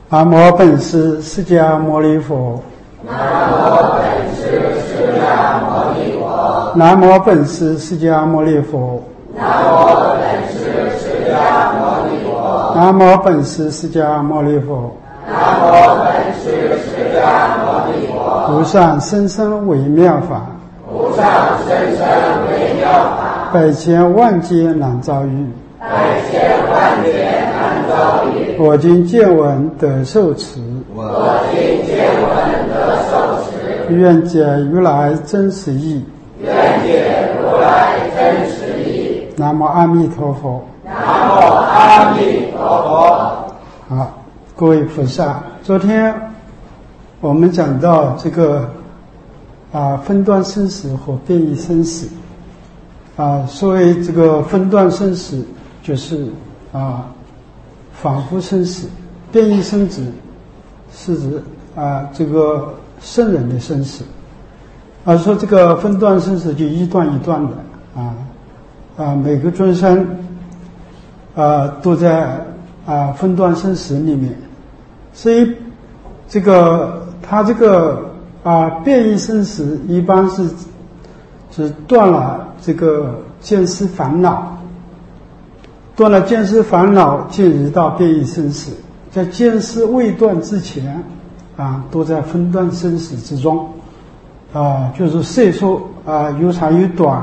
南无本师释迦牟尼佛。 南无本师释迦牟尼佛。 南无本师释迦牟尼佛。 南无本师释迦牟尼佛。 南无本师释迦牟尼佛。 南无本师释迦牟尼佛。 无上甚深微妙法。 无上甚深微妙法。 百千万劫难遭遇。 百千万劫难遭遇。 我今见闻得受持。 我今见闻得受持。 愿解如来真实义。 愿解如来真实义。 南无阿弥陀佛。 南无阿弥陀佛。 好，各位菩萨，昨天我们讲到这个分段生死和变异生死。所谓这个分段生死，就是仿佛生死；变异生死是指这个圣人的生死。说这个分段生死就一段一段的每个众生都在分段生死里面，所以这个他这个变异生死一般是断了这个见思烦恼，断了见思烦恼，进入到变异生死。在见思未断之前都在分段生死之中就是岁数有长有短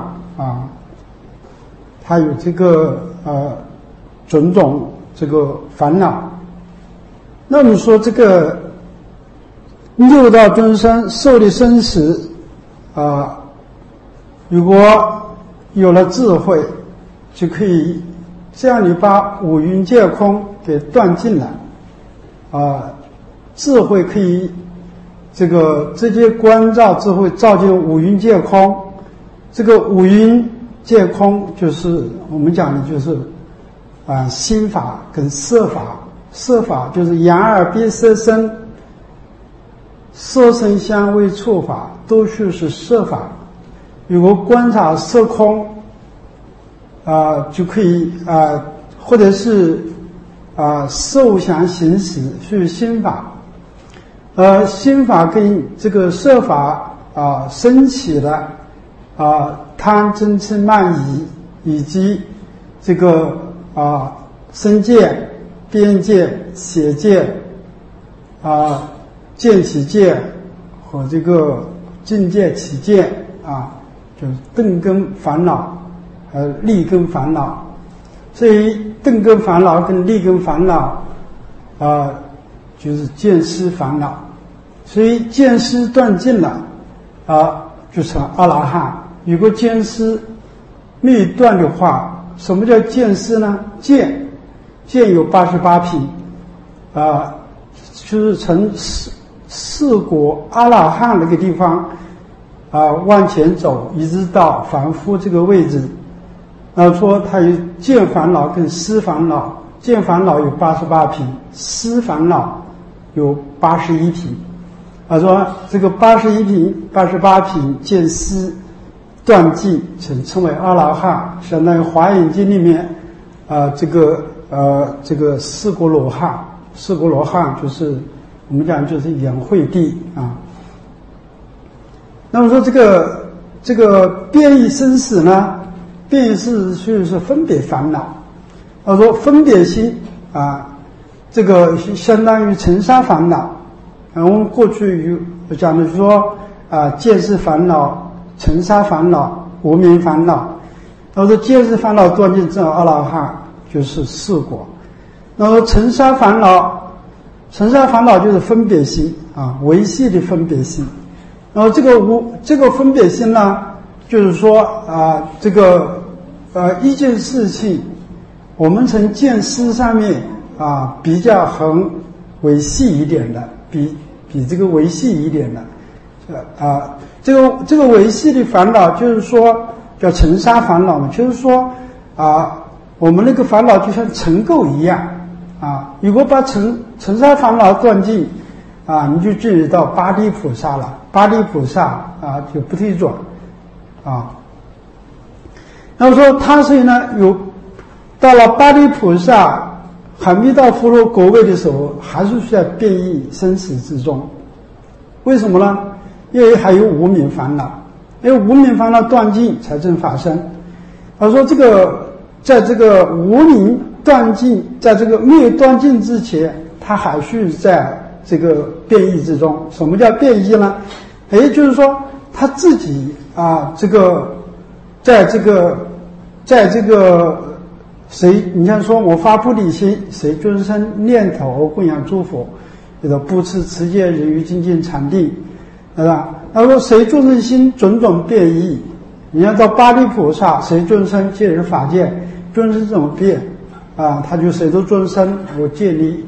它有这个种种这个烦恼。那么说这个六道众生受的生死如果有了智慧，就可以这样你把五蕴皆空给断尽了智慧可以这个直接观照智慧照见五蕴皆空。这个五蕴皆空就是我们讲的就是心法跟色法。色法就是眼耳鼻舌身，色声香味触法都是色法。如果观察色空就可以或者是受想行识是心法。心法跟这个色法升起了贪嗔痴慢疑，以及这个身界、边界、邪界见起界和这个境界起界就是钝根烦恼和利根烦恼。所以钝根烦恼跟利根烦恼就是见思烦恼。所以见思断尽了就成阿罗汉。如果见思没断的话，什么叫见思呢？见有88品就是从四果阿罗汉那个地方往前走，一直到凡夫这个位置。然后说他有见烦恼跟思烦恼，见烦恼有88品，思烦恼有81品。说这个81品、88品见思断尽，称为阿罗汉，相当于《华严经》里面这个四果罗汉。四果罗汉就是我们讲就是眼慧地那么说这个变异生死呢，变异生死就是分别烦恼。说分别心这个相当于尘沙烦恼。我们过去有讲的说见识烦恼、尘沙烦恼、无明烦恼。那说见识烦恼断尽证阿罗汉就是四果。那么尘沙烦恼就是分别心维系的分别心。然后这个分别心呢，就是说这个一件事情，我们从见思上面比较很维系一点的，比这个维系一点的这个维系的烦恼，就是说叫尘沙烦恼嘛，就是说我们那个烦恼就像尘垢一样如果把尘沙烦恼断尽你就进入到八地菩萨了。八地菩萨就不退转那么说他所以呢到了八地菩萨还没到佛陀果位的时候，还是在变异生死之中。为什么呢？因为还有无明烦恼，因为无明烦恼断尽才正法身。他说这个在这个无明断尽，在这个没有断尽之前，他还是在这个变异之中。什么叫变异呢？也就是说他自己这个在这个谁，你像说我发菩提心，谁尊生念头供养诸佛，这个布施持戒忍辱精进禅定，对吧？他说谁尊生心种种变异，你要到八地菩萨，谁尊生戒人法界，尊生怎么变他就谁都尊生我戒力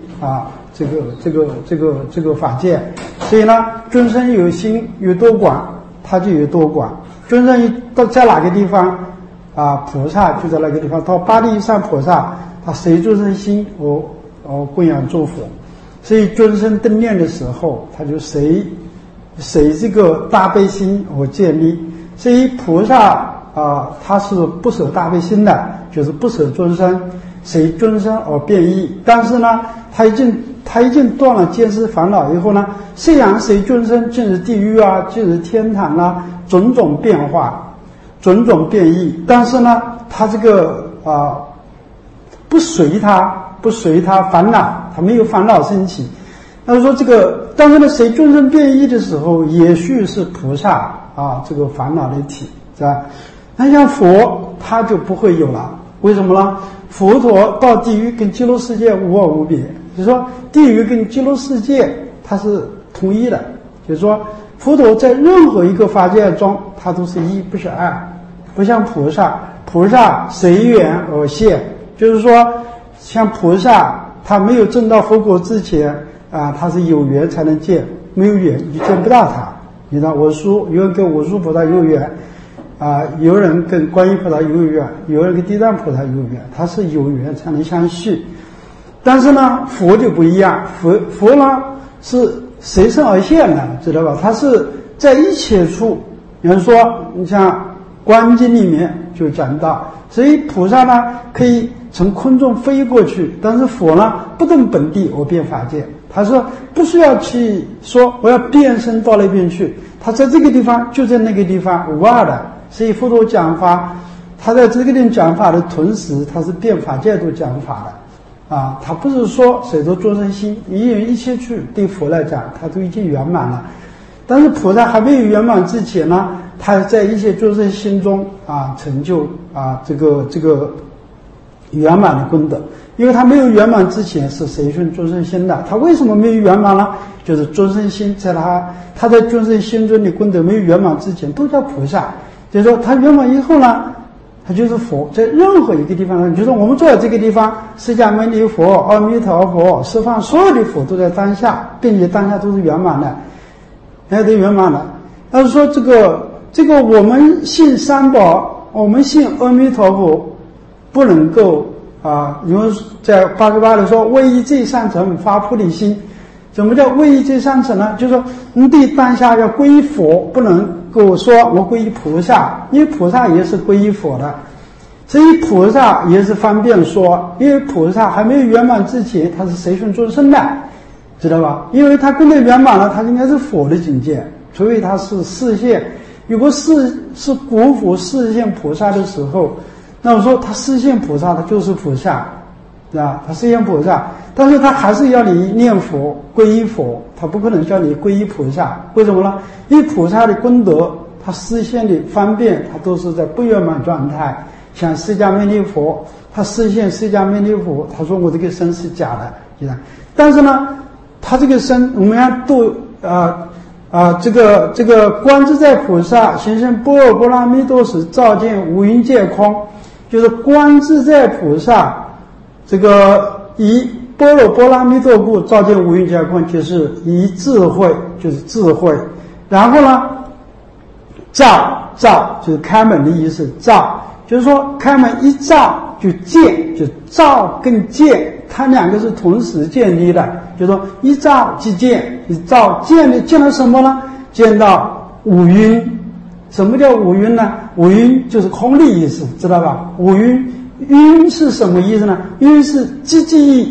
这个法界。所以呢，尊生有心有多广，他就有多广。尊生到在哪个地方菩萨就在那个地方。到八地以上菩萨，他谁尊生心我供养诸佛。所以尊生登念的时候，他就谁这个大悲心我建立。所以菩萨他是不舍大悲心的，就是不舍尊生，谁尊生而变异。但是呢，他已经断了见思烦恼以后呢，虽然谁尊生进入地狱进入天堂种种变化，种种变异，但是呢，他这个不随他烦恼，他没有烦恼升起。那说这个，但是呢，谁尊生变异的时候，也许是菩萨这个烦恼的体，是吧？那像佛他就不会有了，为什么呢？佛陀到地狱跟极乐世界无二无别，就是说地狱跟极乐世界它是统一的，就是说佛陀在任何一个法界中，它都是一不是二，不像菩萨随缘而现，就是说像菩萨他没有证到佛果之前他是有缘才能见，没有缘你见不到他。你看有人跟我叔菩萨有缘有人跟观音菩萨有缘，有人跟地藏菩萨有缘，他是有缘才能相续。但是呢，佛就不一样，佛呢是随身而现的，知道吧？他是在一切处。有人说，你像观经里面就讲到，所以菩萨呢可以从空中飞过去，但是佛呢不动本地而变法界。他说不需要去说我要变身到那边去，他在这个地方就在那个地方无二的。所以佛陀讲法，他在这个地方讲法的同时，他是变法界都讲法的他不是说谁都众生心，因为一切去对佛来讲他都已经圆满了。但是菩萨还没有圆满之前呢，他在一切众生心中成就这个圆满的功德。因为他没有圆满之前是随顺众生心的，他为什么没有圆满呢？就是众生心在他在众生心中的功德没有圆满之前都叫菩萨，就是说他圆满以后呢，他就是佛。在任何一个地方，就是我们坐在这个地方，释迦牟尼佛、阿弥陀佛、十方所有的佛都在当下，并且当下都是圆满的，都圆满的。要是说这个我们信三宝，我们信阿弥陀佛，不能够因为在88里说唯一最上乘发菩提心。什么叫唯一最上乘呢？就是说你对当下要皈依佛，不能够说我皈依菩萨，因为菩萨也是皈依佛的。所以菩萨也是方便说，因为菩萨还没有圆满之前他是随顺众生的，知道吧？因为他功德圆满了，他应该是佛的境界，除非他是示现。如果是古佛示现菩萨的时候，那我说他示现菩萨，他就是菩萨，他示现菩萨，但是他还是要你念佛皈依佛，他不可能叫你皈依菩萨。为什么呢？因为菩萨的功德他示现的方便，他都是在不圆满状态。像释迦牟尼佛，他示现释迦牟尼佛，他说我这个身是假的，但是呢他这个身我们要度这个观自在菩萨行深般若波罗蜜多时，照见五蕴皆空。就是观自在菩萨这个以般若波罗蜜多故照见五蕴皆空，就是以智慧，就是智慧。然后呢照就是开门的意思，照就是说开门一照就见，就照跟见它两个是同时建立的，就是说一照即见，一照见了什么呢？见到五蕴。什么叫五蕴呢？五蕴就是空的意思，知道吧？五蕴晕是什么意思呢？晕是忌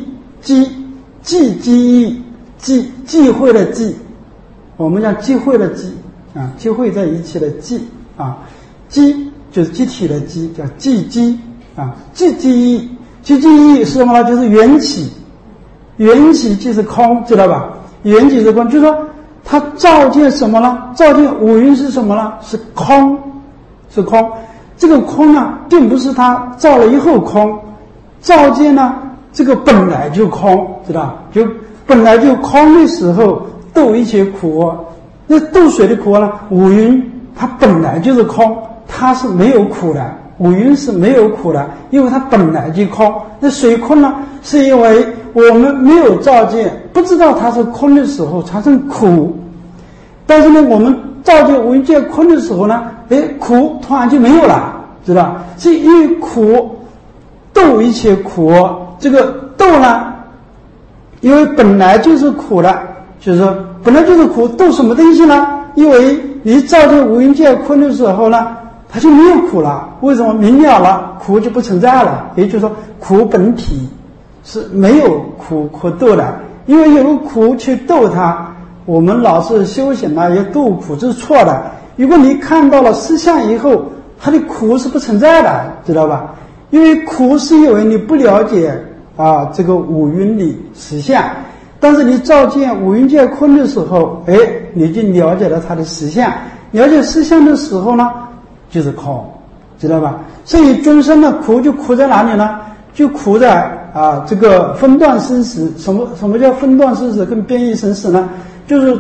讳的忌，我们讲忌讳的忌啊，忌讳在一起的忌啊，忌就是机体的机，叫忌啊，忌是什么呢？就是缘起，缘起即是空，知道吧？缘起是空，就是说它照见什么呢？照见五蕴是什么呢？是空，是空。这个空呢，并不是它照了以后空，照见呢，这个本来就空，知道？就本来就空的时候，度一切苦。那度谁的苦呢？五蕴它本来就是空，它是没有苦的，五蕴是没有苦的，因为它本来就空。那谁空呢？是因为我们没有照见，不知道它是空的时候产生苦。但是呢，我们照见五蕴皆空的时候呢，苦突然就没有了，知道？是因为苦度一切苦，这个度呢，因为本来就是苦的，就是说本来就是苦，度什么东西呢？因为你照见五蕴皆空的时候呢，它就没有苦了。为什么？明了了，苦就不存在了。也就是说，苦本体是没有苦可度的，因为有苦去度它。我们老是修行啊，要度苦，这是错的。如果你看到了实相以后，它的苦是不存在的，知道吧？因为苦是因为你不了解啊这个五蕴的实相，但是你照见五蕴皆空的时候，你就了解了它的实相。了解实相的时候呢，就是空，知道吧？所以众生的苦就苦在哪里呢？就苦在这个分段生死。什么叫分段生死跟变异生死呢？就是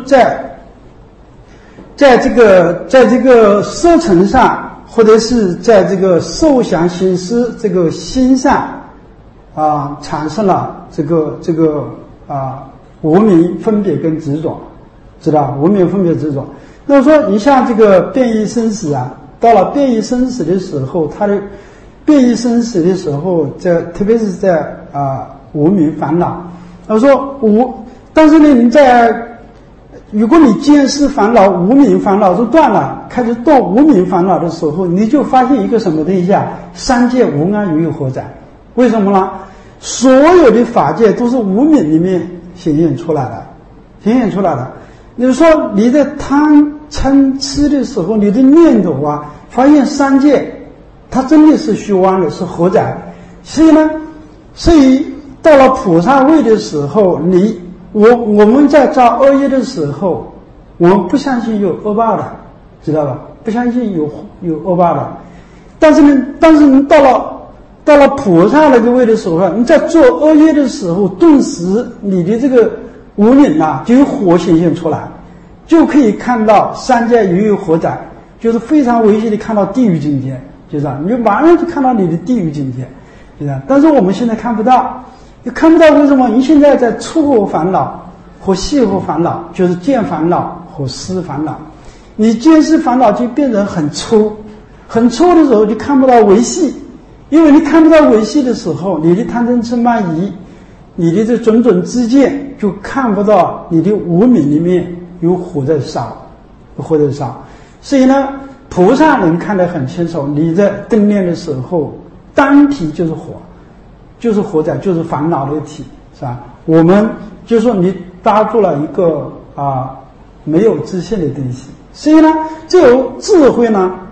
在这个色尘上，或者是在这个受想行识这个心上产生了这个无明分别跟执着，知道？无明分别执着。那么说你像这个变异生死啊，到了变异生死的时候，它的变异生死的时候，特别是在无明烦恼。我说但是呢，如果你见识烦恼、无明烦恼都断了，开始断无明烦恼的时候，你就发现一个什么东西啊？三界无安于何在？为什么呢？所有的法界都是无明里面显现出来的。你说你在贪嗔痴的时候，你的念头啊，发现三界它真的是虚妄的，是何在？所以到了菩萨位的时候，我们在造恶业的时候，我们不相信有恶报的，知道吧？不相信有恶报的。但是你到了菩萨那个位的时候，你在做恶业的时候，顿时你的这个无明啊，就有火显现出来，就可以看到三界犹有火灾，就是非常危险的看到地狱境界，就是这样，你就马上就看到你的地狱境界，就这样。但是我们现在看不到，为什么？你现在在触惑烦恼和细惑烦恼，就是见烦恼和思烦恼。你见识烦恼就变成很粗的时候，就看不到维系。因为你看不到维系的时候，你的贪嗔痴慢疑，你的这种种知见，就看不到你的无明里面有火在烧。所以呢，菩萨能看得很清楚，你在正念的时候，单体就是火，就是火灾，就是烦恼的体，是吧？我们就说你搭住了一个没有自信的东西。所以呢，只有智慧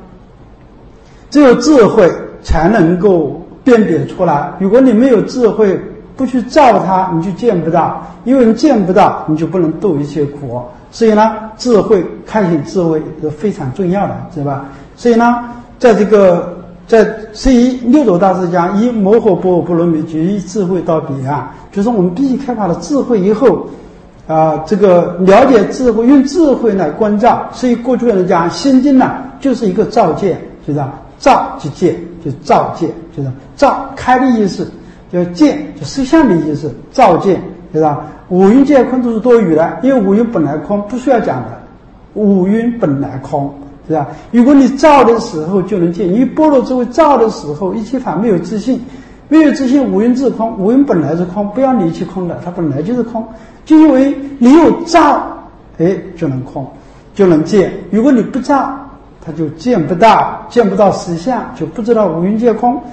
才能够辨别出来。如果你没有智慧，不去照它，你就见不到。因为你见不到，你就不能度一切苦。所以呢，智慧开显智慧是非常重要的，知道吧？所以呢，所以六祖大师讲，以摩诃般若波罗蜜觉，以智慧到彼岸，就是我们必须开发了智慧以后，这个了解智慧，用智慧来关照。所以过去人讲心经呢，就是一个照见，知道吧？照即见，就照见，就是照开的意思，就见就实相的意思，照见，知道吧？五蕴皆空都是多余的，因为五蕴本来空，不需要讲的，五蕴本来空，是吧？如果你照的时候就能见，因为般若智慧照的时候，一切法没有自性，五蕴自空，五蕴本来是空，不要离其空的，它本来就是空，就因为你有照，就能空，就能见。如果你不照，他就见不到实相，就不知道五蕴皆空。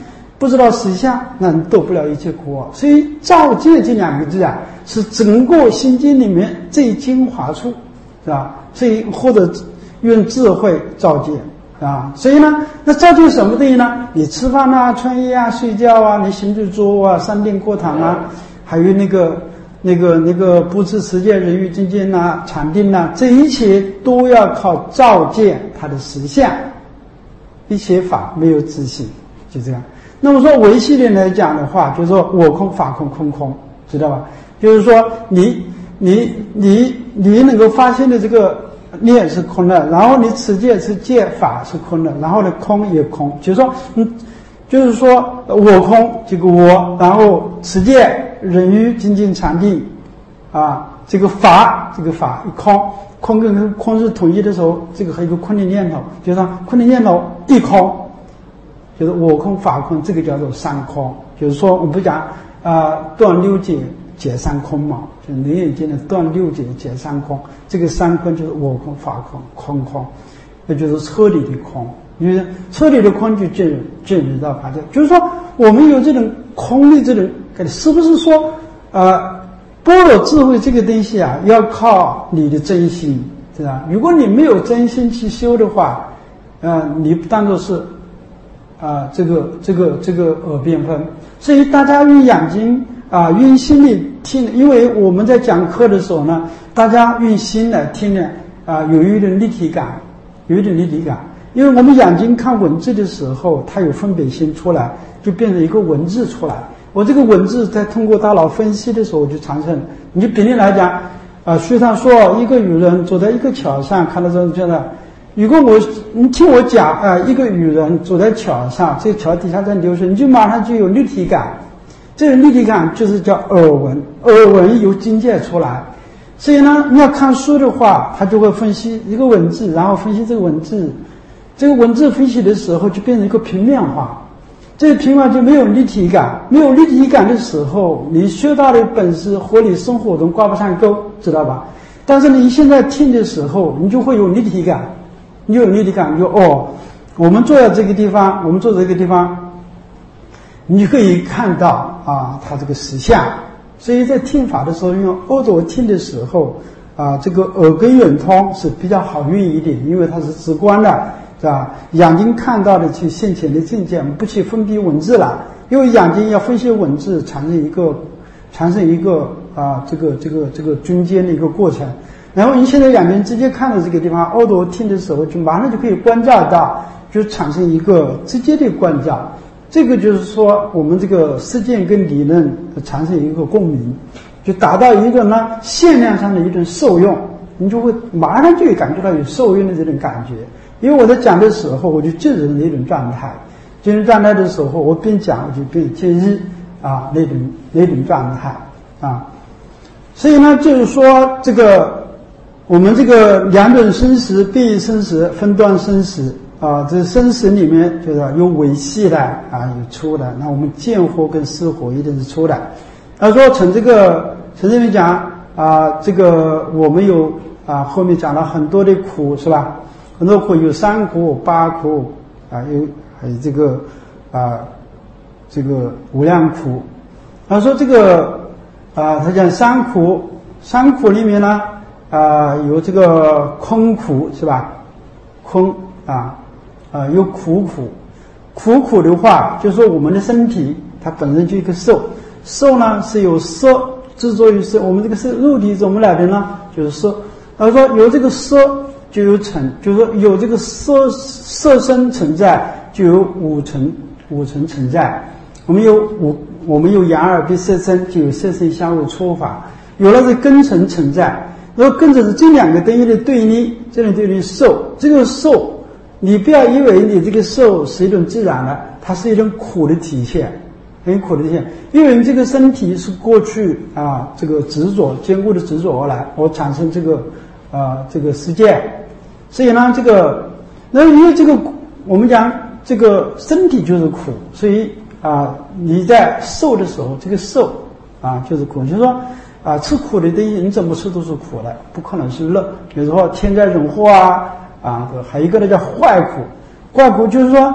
不知道实相，那你躲不了一切苦恼。所以照见这两个字啊，是整个心经里面最精华处，是吧？所以或者用智慧照见啊。所以呢，那照见什么东西呢？你吃饭啊、穿衣啊、睡觉啊，你行住坐卧啊、三定过堂啊，还有那个不持持戒、人欲精进啊、禅定啊，这一切都要靠照见它的实相。一切法没有自性，就这样。那么说唯系论来讲的话，就是说我空、法空、空空，知道吧？就是说你能够发现的这个念是空的，然后你持戒是戒法是空的，然后呢空也空，就是说我空这个我，然后持戒、忍欲、精进、禅定啊，这个法一空。空跟空是统一的时候，这个还有一个空的念头，就是说空的念头一空，就是我空法空，这个叫做三空。就是说我们不讲断六解解三空嘛，就楞严经的断六解解三空，这个三空就是我空法空空空，也就是彻底的空。因为彻底的空就进入到法界，就是说我们有这种空的这种感觉，是不是说般若智慧这个东西啊，要靠你的真心，是吧？如果你没有真心去修的话，你不当作是这个耳边风。所以大家用眼睛用心里听，因为我们在讲课的时候呢，大家用心来听呢，有一点立体感，因为我们眼睛看文字的时候，它有分别心出来，就变成一个文字出来。我这个文字在通过大脑分析的时候就产生。你就比例来讲，书上说一个渔人走在一个桥上，看到这种觉得，如果你听我讲一个渔人走在桥上，这个桥底下在流水，你就马上就有立体感。这个立体感就是叫耳闻，耳闻由境界出来。所以呢，你要看书的话，他就会分析一个文字，然后分析这个文字，这个文字分析的时候就变成一个平面化。这个平面就没有立体感，没有立体感的时候，你学到的本事和你生活中挂不上钩，知道吧？但是你现在听的时候，你就会有立体感，你有立体感，就我们坐在这个地方，你就可以看到它这个实相。所以在听法的时候，用耳朵听的时候这个耳根圆通是比较好用一点，因为它是直观的。是吧？眼睛看到的去现前的境界，不去分辨文字了，因为眼睛要分析文字，产生一个这个中间的一个过程。然后你现在眼睛直接看到这个地方，耳朵听的时候，就马上就可以关照到，就产生一个直接的关照。这个就是说，我们这个实践跟理论产生一个共鸣，就达到一个呢限量上的一种受用，你就会马上就会感觉到有受用的这种感觉。因为我在讲的时候，我就进入那种状态，进入状态的时候，我边讲我就边进入那种状态所以呢，就是说这个我们这个两种生死、变异生死、分段生死这生死里面就是有维系的有粗的，那我们见惑跟思惑一定是粗的。说从这边讲这个我们有后面讲了很多的苦，是吧？很多苦，有三苦、八苦还有这个无量苦。说这个他讲三苦里面呢有这个空苦，是吧？空有苦苦的话，就是说我们的身体它本身就一个受呢是有色执着于色，我们这个是肉体怎么来的呢？就是色。说有这个色就有尘，就是说有这个色身存在，就有五尘存在。我们有眼耳鼻舌身，就有色身相互触法。有了这根尘存在，然后根尘是这两个东西的对立，这种对立受。这个受，你不要以为你这个受是一种自然的，它是一种苦的体现，很苦的体现。因为你这个身体是过去这个执着坚固的执着而来，而产生这个世界。所以呢，那因为这个我们讲这个身体就是苦，所以你在受的时候，这个受就是苦，就是说吃苦的东西你怎么吃都是苦的，不可能是乐。比如说天灾人祸还有一个呢叫坏苦，坏苦就是说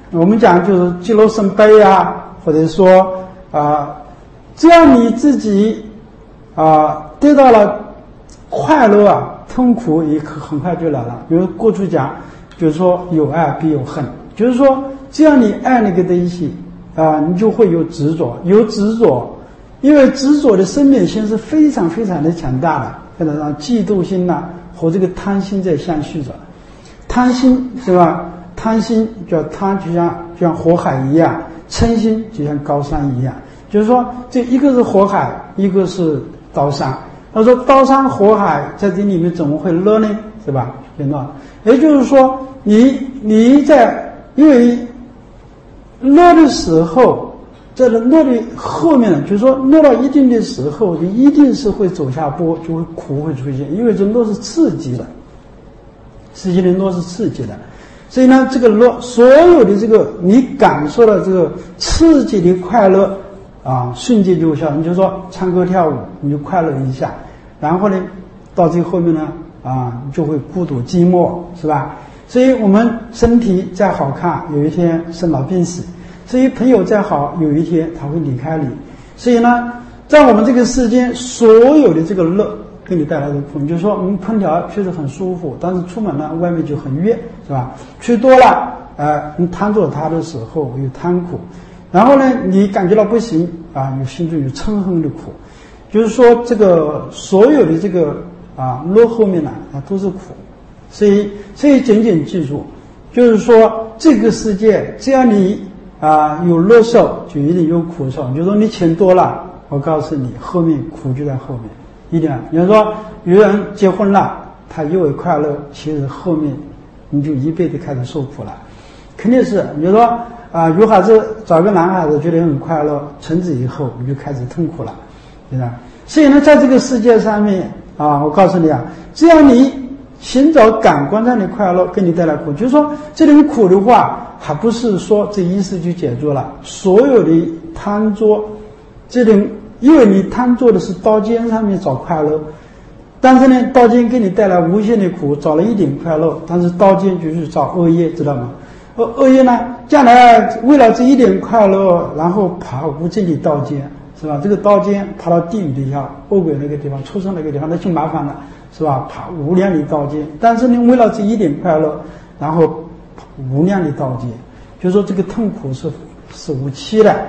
我们讲就是极乐圣杯啊，或者说只要你自己得到了快乐啊，痛苦也很快就来了。比如过去讲，就是说有爱必有恨，就是说只要你爱那个东西你就会有执着，有执着，因为执着的生命性是非常非常的强大的，可能让嫉妒心和这个贪心在相续着。贪心是吧？贪心就像火海一样，嗔心就像高山一样。就是说，这一个是火海，一个是刀山。他说刀山火海在这里面怎么会乐呢？是吧？也就是说，你在因为乐的时候，在乐的后面呢，就是说乐到一定的时候，你一定是会走下坡，就会苦会出现，因为这乐是刺激的，实际的乐是刺激的。所以呢，这个乐，所有的这个你感受到这个刺激的快乐瞬间就消。你就说唱歌跳舞，你就快乐一下，然后呢，到最后面呢，你就会孤独寂寞，是吧？所以我们身体再好看，有一天生老病死；所以朋友再好，有一天他会离开你。所以呢，在我们这个世间，所有的这个乐给你带来的苦，你就说空调确实很舒服，但是出门呢，外面就很热，是吧？吹多了，你贪着它的时候有贪苦，然后呢，你感觉到不行有心中有嗔恨的苦，就是说这个所有的这个乐后面呢都是苦，所以仅仅记住，就是说这个世界只要你有乐受，就一定有苦受。就是说你钱多了，我告诉你，后面苦就在后面。一点，比如说有人结婚了，他以为快乐，其实后面你就一辈子开始受苦了，肯定是。比如说女孩子找个男孩子觉得很快乐，从此以后你就开始痛苦了，对吧？所以呢，在这个世界上面我告诉你只要你寻找感官上的快乐，给你带来苦，就是说这种苦的话，还不是说这一世就解决了。所有的贪着这种，因为你贪着的是刀尖上面找快乐，但是呢，刀尖给你带来无限的苦，找了一点快乐，但是刀尖就是找恶业，知道吗？恶业呢，将来为了这一点快乐，然后爬无尽的刀尖，是吧？这个刀尖爬到地狱底下，恶鬼那个地方，畜生那个地方，那就麻烦了，是吧？爬无量的刀尖，但是呢，为了这一点快乐，然后无量的刀尖，就是说这个痛苦是无期的。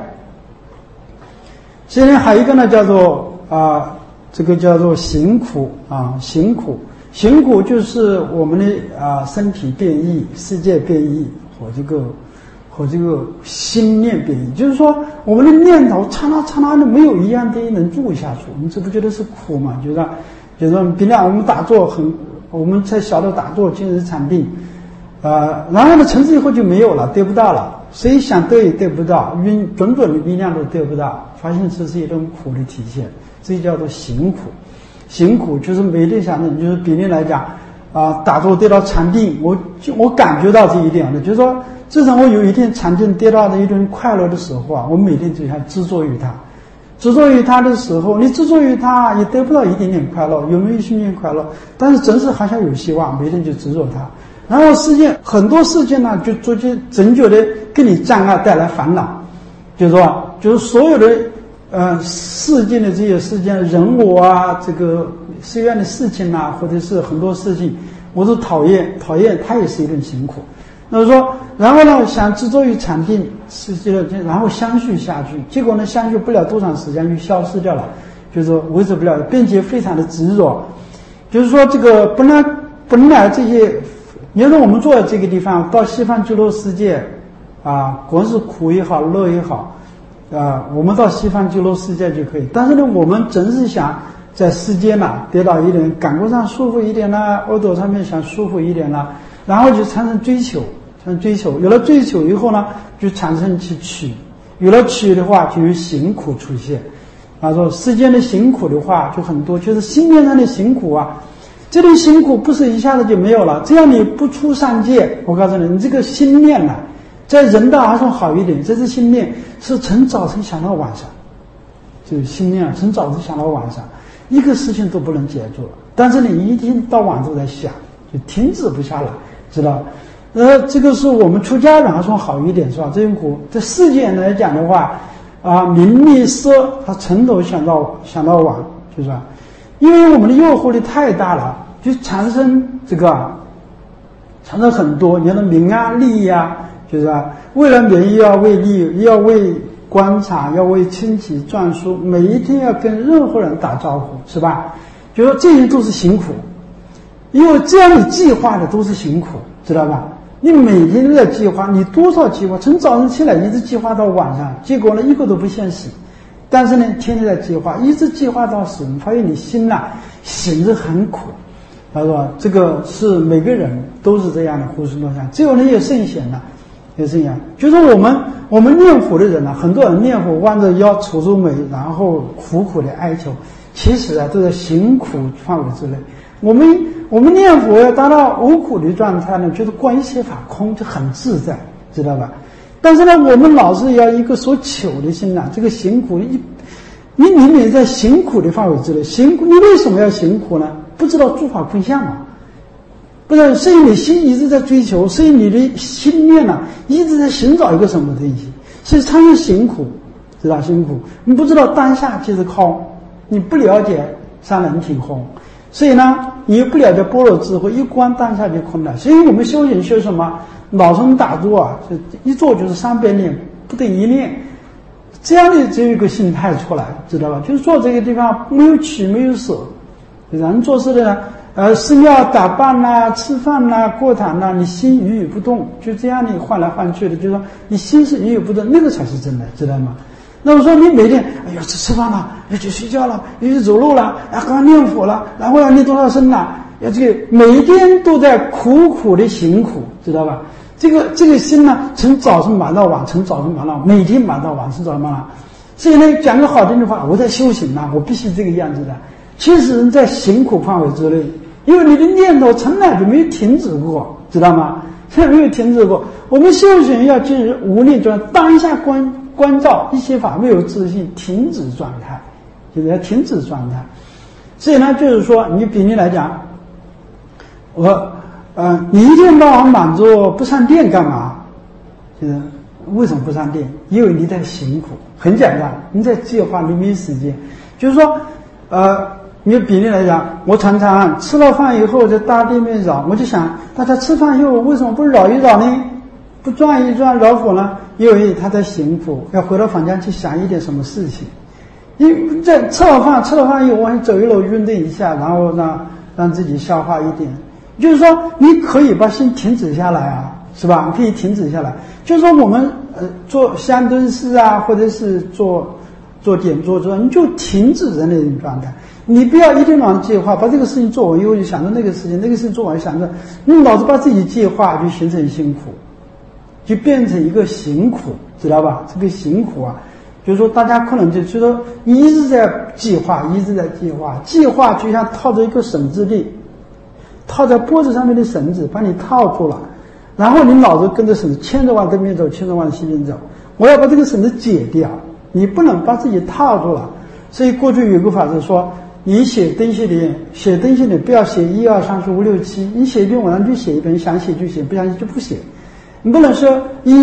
所以呢，还有一个呢，叫做这个叫做行苦行苦就是我们的身体变异、世界变异和这个心念变异，就是说我们的念头刹那的没有一样东西能住下去，你这不觉得是苦吗？就是说比方我们打坐我们在小的打坐今日禅定然后呢，从此以后就没有了，得不到了，谁想得也得不到，种种的力量都得不到，发现这是一种苦的体现，这叫做行苦。行苦就是每天想着，就是比例来讲打坐得到禅定，我感觉到这一点的，就是说自从我有一天禅定得到的一种快乐的时候我每天就想执着于它，执着于它的时候，你执着于它也得不到一点点快乐，有没有一点点快乐？但是总是好像有希望，每天就执着它。然后很多事件呢，就逐渐整觉的给你障碍，带来烦恼，就是所有的世间的这些事件，人我这个世间的事情或者是很多事情，我都讨厌，它也是一种辛苦。那说，然后呢，想执着于禅定，然后相续下去，结果呢，相续不了多长时间就消失掉了，就是说维持不了，并且非常的执着。就是说，这个本来这些。你说我们坐在这个地方，到西方极乐世界不管是苦也好，乐也好我们到西方极乐世界就可以。但是呢，我们总是想在世间得到一点感官上舒服一点耳朵上面想舒服一点然后就产生追求，有了追求以后呢，就产生去取，有了取的话，就有行苦出现。说世间的行苦的话就很多，就是心念上的行苦这种辛苦不是一下子就没有了，只要你不出三界，我告诉你，你这个心念在人道还算好一点，这是心念是从早晨想到晚上，就是心念从早晨想到晚上，一个事情都不能解决，但是你一天到晚都在想，就停止不下来，知道？ 这个是我们出家人还算好一点，是吧？这辛苦，在世间来讲的话，名利色，他从头想到晚，就是吧？因为我们的诱惑力太大了，就产生产生很多，你看名啊、利啊，就是吧？为了名要为利，要为官场，要为亲戚赚书，每一天要跟任何人打招呼，是吧？就说这些都是辛苦，因为这样你计划的都是辛苦，知道吧？你每天都在计划，你多少计划？从早上起来一直计划到晚上，结果呢一个都不现实。但是呢，天天在计划，一直计划到死，你发现你心行着很苦。他说这个是每个人都是这样的胡思乱想，只有那些圣贤呢，也是一样。就是我们念佛的人呢，很多人念佛弯着腰蹙着眉，然后苦苦的哀求，其实都在行苦范围之内。我们念佛要达到无苦的状态呢，就是观一切法空，就很自在，知道吧？但是呢，我们老是要一个所求的心这个行苦，你明明在行苦的范围之内，行苦，你为什么要行苦呢？不知道诸法空相嘛？不是，所以你心一直在追求，所以你的心念一直在寻找一个什么东西，所以参与行苦，知道辛苦，你不知道当下就是空，你不了解三人体空。所以呢，你又不了解般若智慧，一观当下就空了。所以我们修行修什么？老生打坐一坐就是300念，不等一念，这样的只有一个心态出来，知道吧？就是坐这个地方没有取没有舍。人做事的呢，寺庙打扮吃饭过堂你心语不动，就这样的换来换去的，就是说你心是语不动，那个才是真的，知道吗？那我说你每天吃饭了，要去睡觉了，要去走路了，刚刚念佛了，然后要念多少声了，要这个每天都在苦苦的行苦，知道吧？这个心呢，从早晨忙到晚，每天忙到晚，从早晨忙到晚。所以呢，讲个好听的话，我在修行我必须这个样子的。其实人在行苦范围之内，因为你的念头从来就没有停止过，知道吗？从来没有停止过。我们修行要进入无念状态，当下关照一切法没有自信，停止状态，就是要停止状态。所以呢，就是说，你比例来讲，你一天到晚忙着不上殿干嘛？就是为什么不上殿？因为你在行苦，很简单，你在计划，你没时间。就是说，你比例来讲，我常常吃了饭以后在大殿面绕，我就想，大家吃饭以后为什么不绕一绕呢？不转一转绕佛呢？因为他在行苦，要回到房间去想一点什么事情。你在吃了饭以后，我走一楼运动一下，然后让自己消化一点。就是说，你可以把心停止下来是吧？你可以停止下来。就是说，我们做香灯式或者是做点坐之后，你就停止在那种状态。你不要一天晚上计划，把这个事情做完以后就想着那个事情，那个事情做完想着，你老是把自己计划，就形成辛苦，就变成一个行苦，知道吧？这个行苦就是说大家可能就说你一直在计划，计划就像套着一个绳子的，套在脖子上面的绳子把你套住了，然后你老是跟着绳子牵着往东边走，牵着往西边走。我要把这个绳子解掉，你不能把自己套住了。所以过去有个法师说，你写东西里不要写1、2、3、4、5、6、7，你写一遍晚上就写一遍，想写就写，不想写就不写。你不能说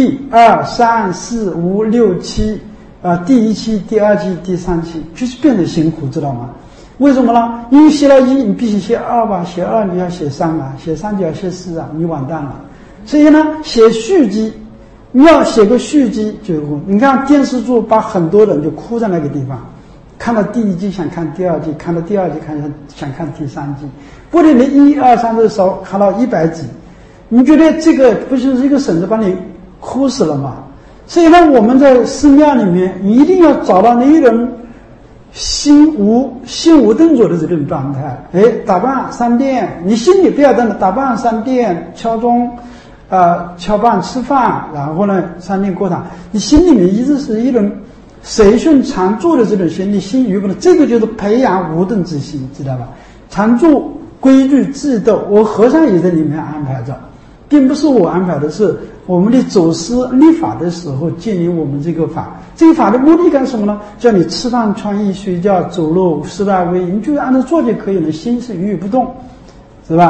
1、2、3、4、5、6、7第1期、第2期、第3期，就是变得辛苦，知道吗？为什么呢？因为写了1，你必须写2吧，写2你要写3写3就要写4你完蛋了。所以呢，写续集，你要写个续集就你看电视剧把很多人就哭在那个地方。看到第1季想看第2季，看到第2季想看第3季，不然你1、2、3的时候看到100集，你觉得这个不就是一个绳子把你哭死了吗？所以呢，我们在寺庙里面，你一定要找到那一种心无动作的这种状态。打扮上殿，你心里不要等打扮上殿敲钟，敲棒吃饭，然后呢上殿过堂，你心里面一直是一种随顺常住的这种心，你心语不能，这个就是培养无动之心，知道吧？常住规矩制度，我和尚也在里面安排着，并不是我安排的，是我们的祖师立法的时候建立我们这个法。这个法的目的干什么呢？叫你吃饭穿衣睡觉走路4大威，你就按照做就可以了，心是语不动，是吧？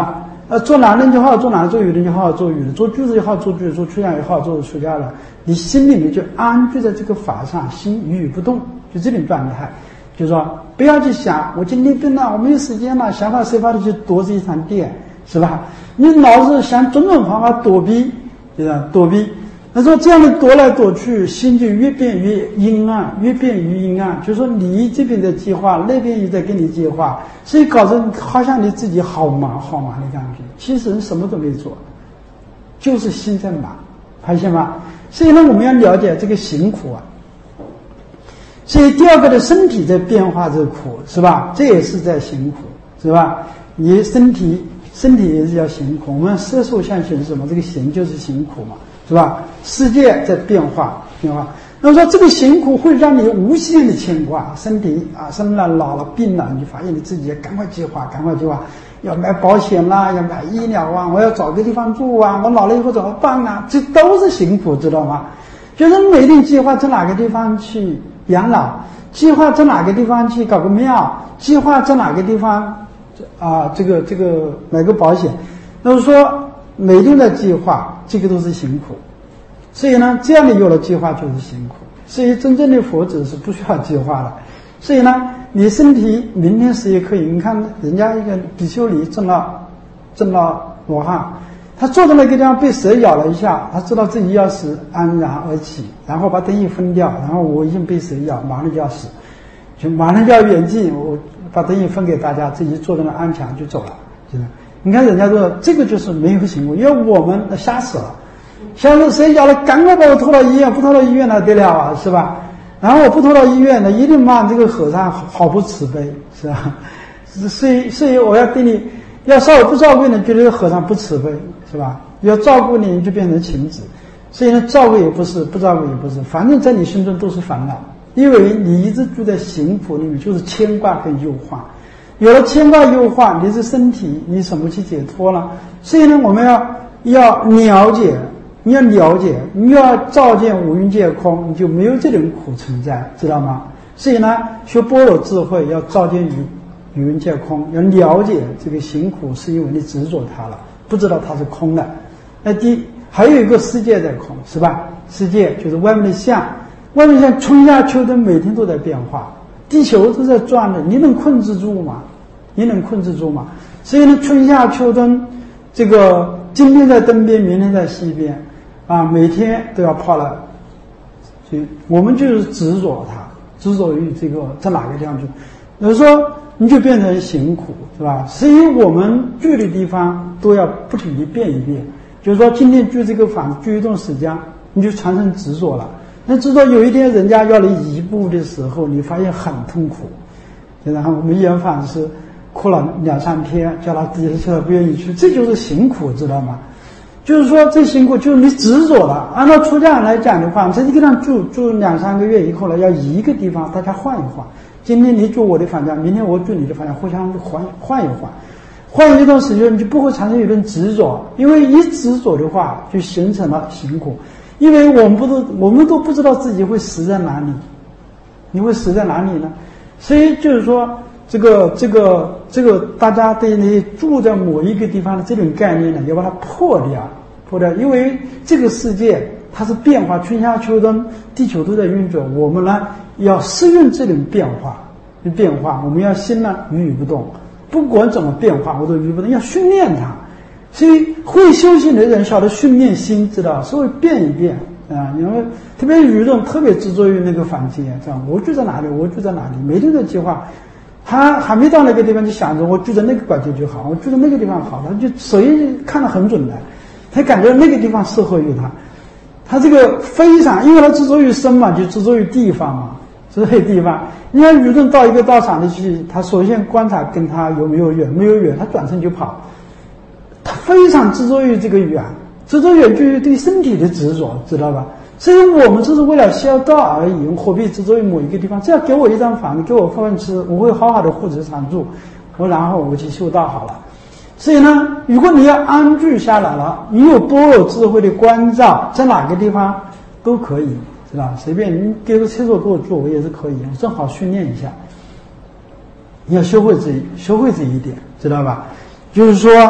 做男人就好好做男人，做女人就好好做女人，做句子就好好做句子，做出家也好好做出家人。你心里面就安居在这个法上，心语不动，就这种状态。就是说，不要去想我今天病了，我没有时间了，想法设法的去躲这一场电，是吧？你老是想种种方法躲避，对吧？躲避。那说这样的躲来躲去，心就越变越阴暗，越变越阴暗。就是说，你这边的计划，那边也在给你计划，所以搞得好像你自己好忙好忙的感觉。其实人什么都没做，就是心在忙，发现吗？所以呢，我们要了解这个行苦啊。所以第二个的身体在变化这个苦，是吧？这也是在行苦，是吧？你身体也是要行苦。我们色受相行是什么？这个行就是行苦嘛，是吧？世界在变化。那么说这个行苦会让你无限的牵挂，身体啊生了老了病了，你就发现你自己赶快计划，要买保险啦，要买医疗啊，我要找个地方住啊，我老了以后怎么办啊？这都是行苦，知道吗？就是每天计划在哪个地方去养老，计划在哪个地方去搞个庙，计划在哪个地方这个买个保险。那么说每天的计划，这个都是行苦。所以呢，这样的有了计划就是行苦。所以真正的佛子是不需要计划的。所以呢，你身体明天死也可以。你看人家一个比丘尼证了罗汉，他坐在那个地方被蛇咬了一下，他知道自己要死，安然而起，然后把灯一分掉，然后我已经被蛇咬，马上就要死，就马上就要远近，我把灯一分给大家，自己坐在那安详就走了。你看人家说这个就是没有行为，因为我们吓死了。像是谁咬了，赶快把我拖到医院，不拖到医院那得了啊，是吧？然后我不拖到医院，那一定骂这个和尚好不慈悲，是吧？所以我要对你，要稍微不照顾你，觉得和尚不慈悲，是吧？要照顾你，就变成情子。所以呢，照顾也不是，不照顾也不是，反正在你心中都是烦恼，因为你一直住在行苦里面，就是牵挂跟忧患。有了牵挂忧患，你这身体你怎么去解脱了？所以呢，我们要了解。你要了解，你要照见五蕴皆空，你就没有这种苦存在，知道吗？所以呢，学般若智慧要照见五蕴皆空，要了解这个行苦是因为你执着它了，不知道它是空的。那还有一个世界在空，是吧？世界就是外面的相，外面像春夏秋冬每天都在变化，地球都在转的，你能控制住吗？所以呢，春夏秋冬这个今天在东边，明天在西边。每天都要跑了，所以我们就是执着它，执着于这个在哪个地方去。有时候你就变成行苦，是吧？所以我们住的地方都要不停地变一变。就是说，今天住这个房子，住一段时间，你就产生执着了。那执着有一天人家要你移步的时候，你发现很痛苦。然后我们圆房是哭了2-3天，叫他自己去了不愿意去，这就是行苦，知道吗？就是说，这行苦就是你执着了。按照出家人来讲的话，在这个地方住2-3个月以后呢，要移一个地方，大家换一换。今天你住我的房间，明天我住你的房间，互相换一换。换一段时间，你就不会产生一种执着，因为一执着的话，就形成了行苦。因为我们都不知道自己会死在哪里，你会死在哪里呢？所以就是说。这个，大家对那住在某一个地方的这种概念呢，要把它破掉，因为这个世界它是变化，春夏秋冬，地球都在运转，我们呢要适应这种变化，我们要心呢语不动，不管怎么变化，我都语不动，要训练它。所以会修行的人晓得训练心，知道稍微变一变啊，因为特别语动，特别执着于那个房间，这样我住在哪里，每天的计划。他还没到那个地方就想着我住在那个馆就好，我住在那个地方好，他就手艺看得很准的，他感觉那个地方适合于他。他这个非常，因为他执着于身嘛，就执着于地方嘛，执着于地方。你看舆论到一个道场里去，他首先观察跟他有没有缘，没有缘，他转身就跑。他非常执着于这个缘，执着缘就是对身体的执着，知道吧？所以我们只是为了修道而已，何必执着于某一个地方？只要给我一张房子，给我饭吃，我会好好的护持常住，然后我去修道好了。所以呢，如果你要安居下来了，你有般若智慧的关照，在哪个地方都可以，是吧？随便你给个厕所给我住，我也是可以，我正好训练一下。你要学会这一点，知道吧？就是说，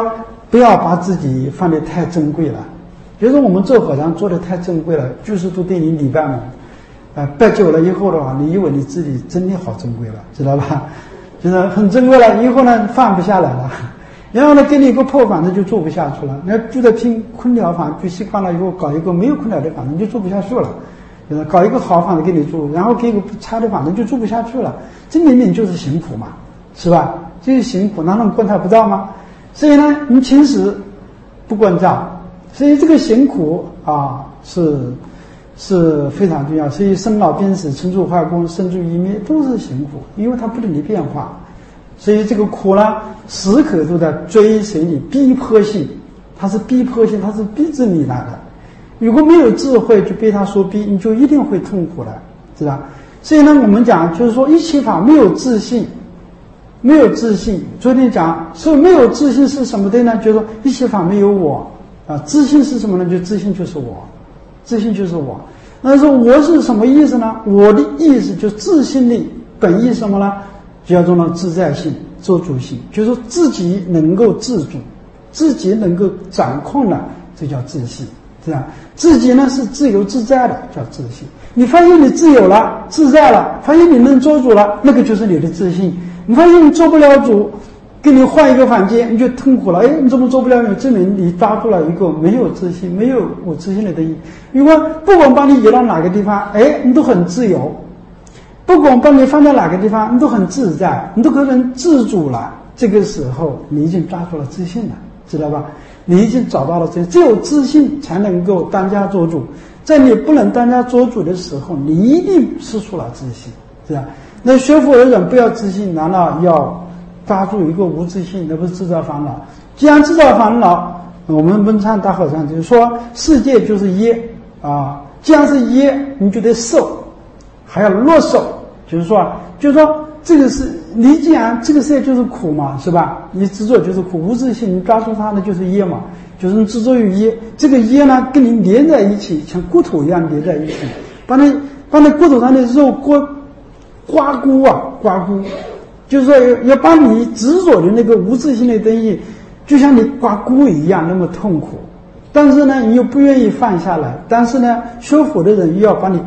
不要把自己放得太珍贵了。比如说我们做和尚做得太珍贵了，居士都对你礼拜嘛，拜久了以后的话，你以为你自己真的好珍贵了，知道吧？就是很珍贵了，以后呢放不下来了，然后呢给你一个破房子就住不下去了。那住在空调房住习惯了以后，搞一个没有空调的房子你就住不下去了。就是搞一个好房子给你住，然后给一个差的房子就住不下去了，这明明就是辛苦嘛，是吧？这是辛苦，难道观察不到吗？所以呢，你平时不关照，所以这个辛苦啊是非常重要。所以生老病死、成住坏空、生住异灭都是辛苦，因为它不停地变化。所以这个苦呢，时刻都在追随你，逼迫性，它是逼迫性，它是逼着你来的。如果没有智慧就被他所逼，你就一定会痛苦的，知道？所以呢，我们讲就是说一切法没有自信，没有自信。昨天讲说没有自信是什么的呢？就是说一切法没有我啊，自信是什么呢？就自信就是我，自信就是我。那说我是什么意思呢？我的意思就是自信的本意什么呢？叫做呢自在性、做主性，就是说自己能够自主，自己能够掌控了，这叫自信。是吧？自己呢是自由自在的，叫自信。你发现你自由了、自在了，发现你能做主了，那个就是你的自信。你发现你做不了主，给你换一个房间，你就痛苦了。哎，你怎么做不了？你证明你抓住了一个没有自信、没有我自信的东西。如果不管把你移到哪个地方，哎，你都很自由；不管把你放在哪个地方，你都很自在，你都可能自主了。这个时候，你已经抓住了自信了，知道吧？你已经找到了只有自信才能够当家做主。在你不能当家做主的时候，你一定失去了自信，是吧？那学佛的人不要自信，难道要抓住一个无自信？那不是制造烦恼。既然制造烦恼，我们文昌大和尚就是说，世界就是业啊。既然是业，你就得受，还要落受。就是说这个是你既然这个世界就是苦嘛，是吧？你执着就是苦，无自信，你抓住它呢就是业嘛，就是你执着于业。这个业呢跟你连在一起，像骨头一样连在一起，把那骨头上的肉刮骨啊，刮骨，就是说要把你执着的那个无自信的东西，就像你刮骨一样那么痛苦。但是呢，你又不愿意放下来。但是呢，学佛的人又要把你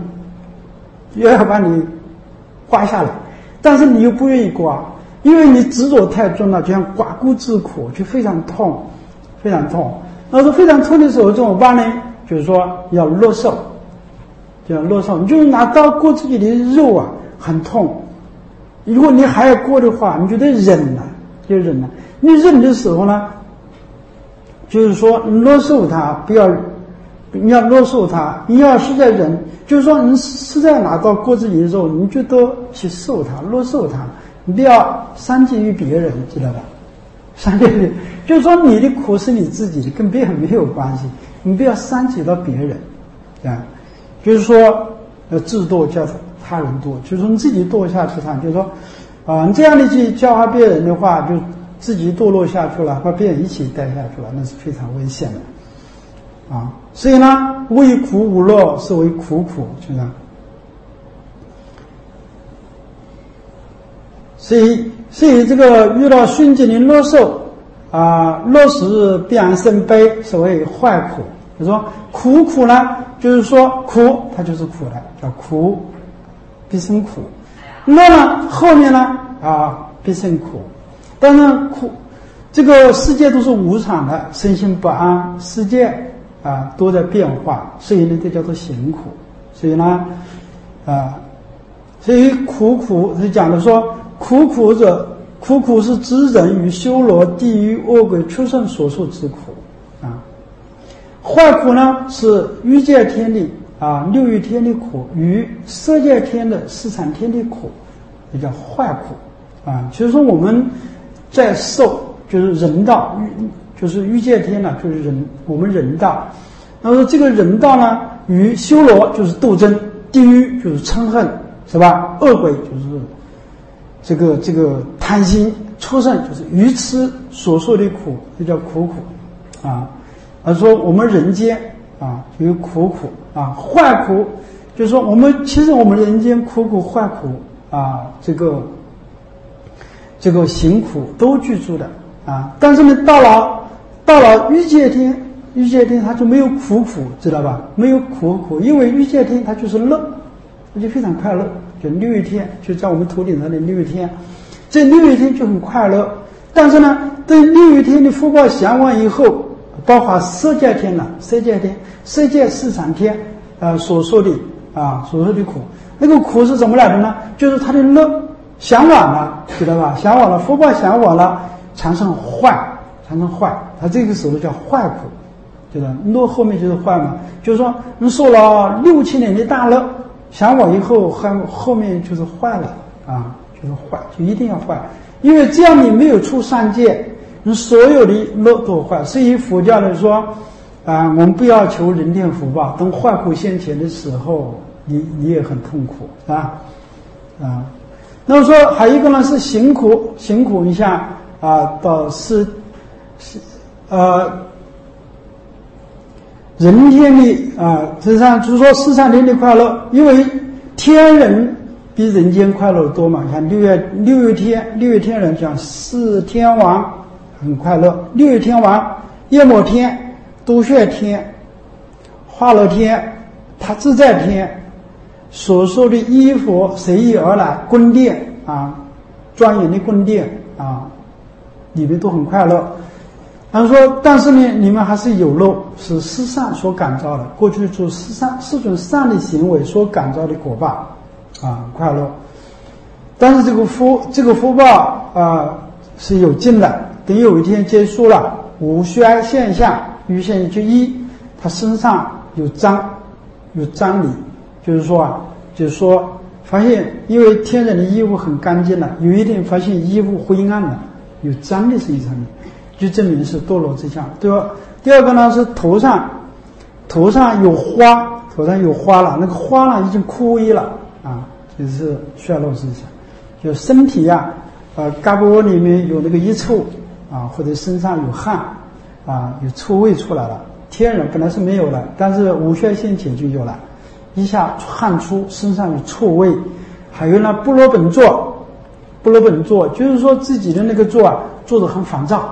刮下来。但是你又不愿意刮，因为你执着太重了，就像刮骨之苦，就非常痛，非常痛。那说非常痛的时候怎么办呢？就是说要落受，就要落受。你就拿刀割自己的肉啊，很痛。如果你还要割的话，你就得忍了，就忍了。你忍的时候呢，就是说你落受它，你要落受它，你要是在忍，就是说你实在拿到割自己的肉，你就都去受它，落受它，你不要伤及于别人，知道吧？伤及于，就是说你的苦是你自己的，跟别人没有关系，你不要伤及到别人，啊，就是说自堕叫他人堕，就是说你自己堕下去，就是说你这样的去教化别人的话，就自己堕落下去了，把别人一起带下去了，那是非常危险的。所以呢，为苦无乐是为苦，是吧？所以这个遇到熏境的乐受乐时必然生悲，是为坏苦。就是说苦呢，就是说苦它就是苦的，叫苦必生苦。乐呢后面呢必生苦。但是苦这个世界都是无常的，身心不安，世界都在变化，所以呢这叫做行苦。所以呢所以苦是讲的说苦者，苦是指人与修罗、地狱、恶鬼、畜生所受之苦坏苦呢是欲界天的六欲天的苦与色界天的四禅天的苦，也叫坏苦就是说我们在受就是人道，就是欲界天呢就是我们人道。那么这个人道呢与修罗就是斗争，地狱就是嗔恨，是吧？恶鬼就是这个贪心，畜生就是愚痴所受的苦，这叫苦而说我们人间有苦坏苦，就是说其实我们人间苦坏苦这个行苦都居住的但是呢到到了欲界天，欲界天它就没有苦，知道吧？没有苦，因为欲界天它就是乐，它就非常快乐。就六欲天，就在我们头顶上的六欲天，这六欲天就很快乐。但是呢，对六欲天的福报享完以后，包括色界天了，色界市场天，所说的苦，那个苦是怎么来的呢？就是他的乐享完了，知道吧？享完了，福报享完了，产生坏，他这个时候叫坏苦，对吧？乐后面就是坏嘛，就是说你受了6000年的大乐，享完以后，后面就是坏了啊，就是坏，就一定要坏，因为这样你没有出三界，你所有的乐都坏。所以佛教来说，我们不要求人天福报，等坏苦现前的时候，你也很痛苦啊。那么说还有一个呢是行苦一下到人天的实际上就是说世上天的快乐，因为天人比人间快乐多嘛。像六月天人讲是天王很快乐，六月天王、夜摩天、都穴天、化乐天、他自在天所说的衣服随意而来，宫殿庄严的宫殿里面都很快乐。他说，但是呢，你们还是有漏，是世上所感召的，过去做四种善的行为所感召的果报快乐。但是这个福报是有尽的，等有一天结束了，无虚现象，于现之一，他身上有脏理，就是说发现，因为天人的衣服很干净了，有一天发现衣服灰暗了，有脏的身上面，就证明是堕落之相，对吧？第二个呢是头上有花了，那个花呢已经枯萎了就是衰落之相。就身体胳膊里面有那个一臭或者身上有汗有臭味出来了。天人本来是没有的，但是无虚现前就有了，一下汗出，身上有臭味。还有呢不罗本座就是说自己的那个坐得很烦躁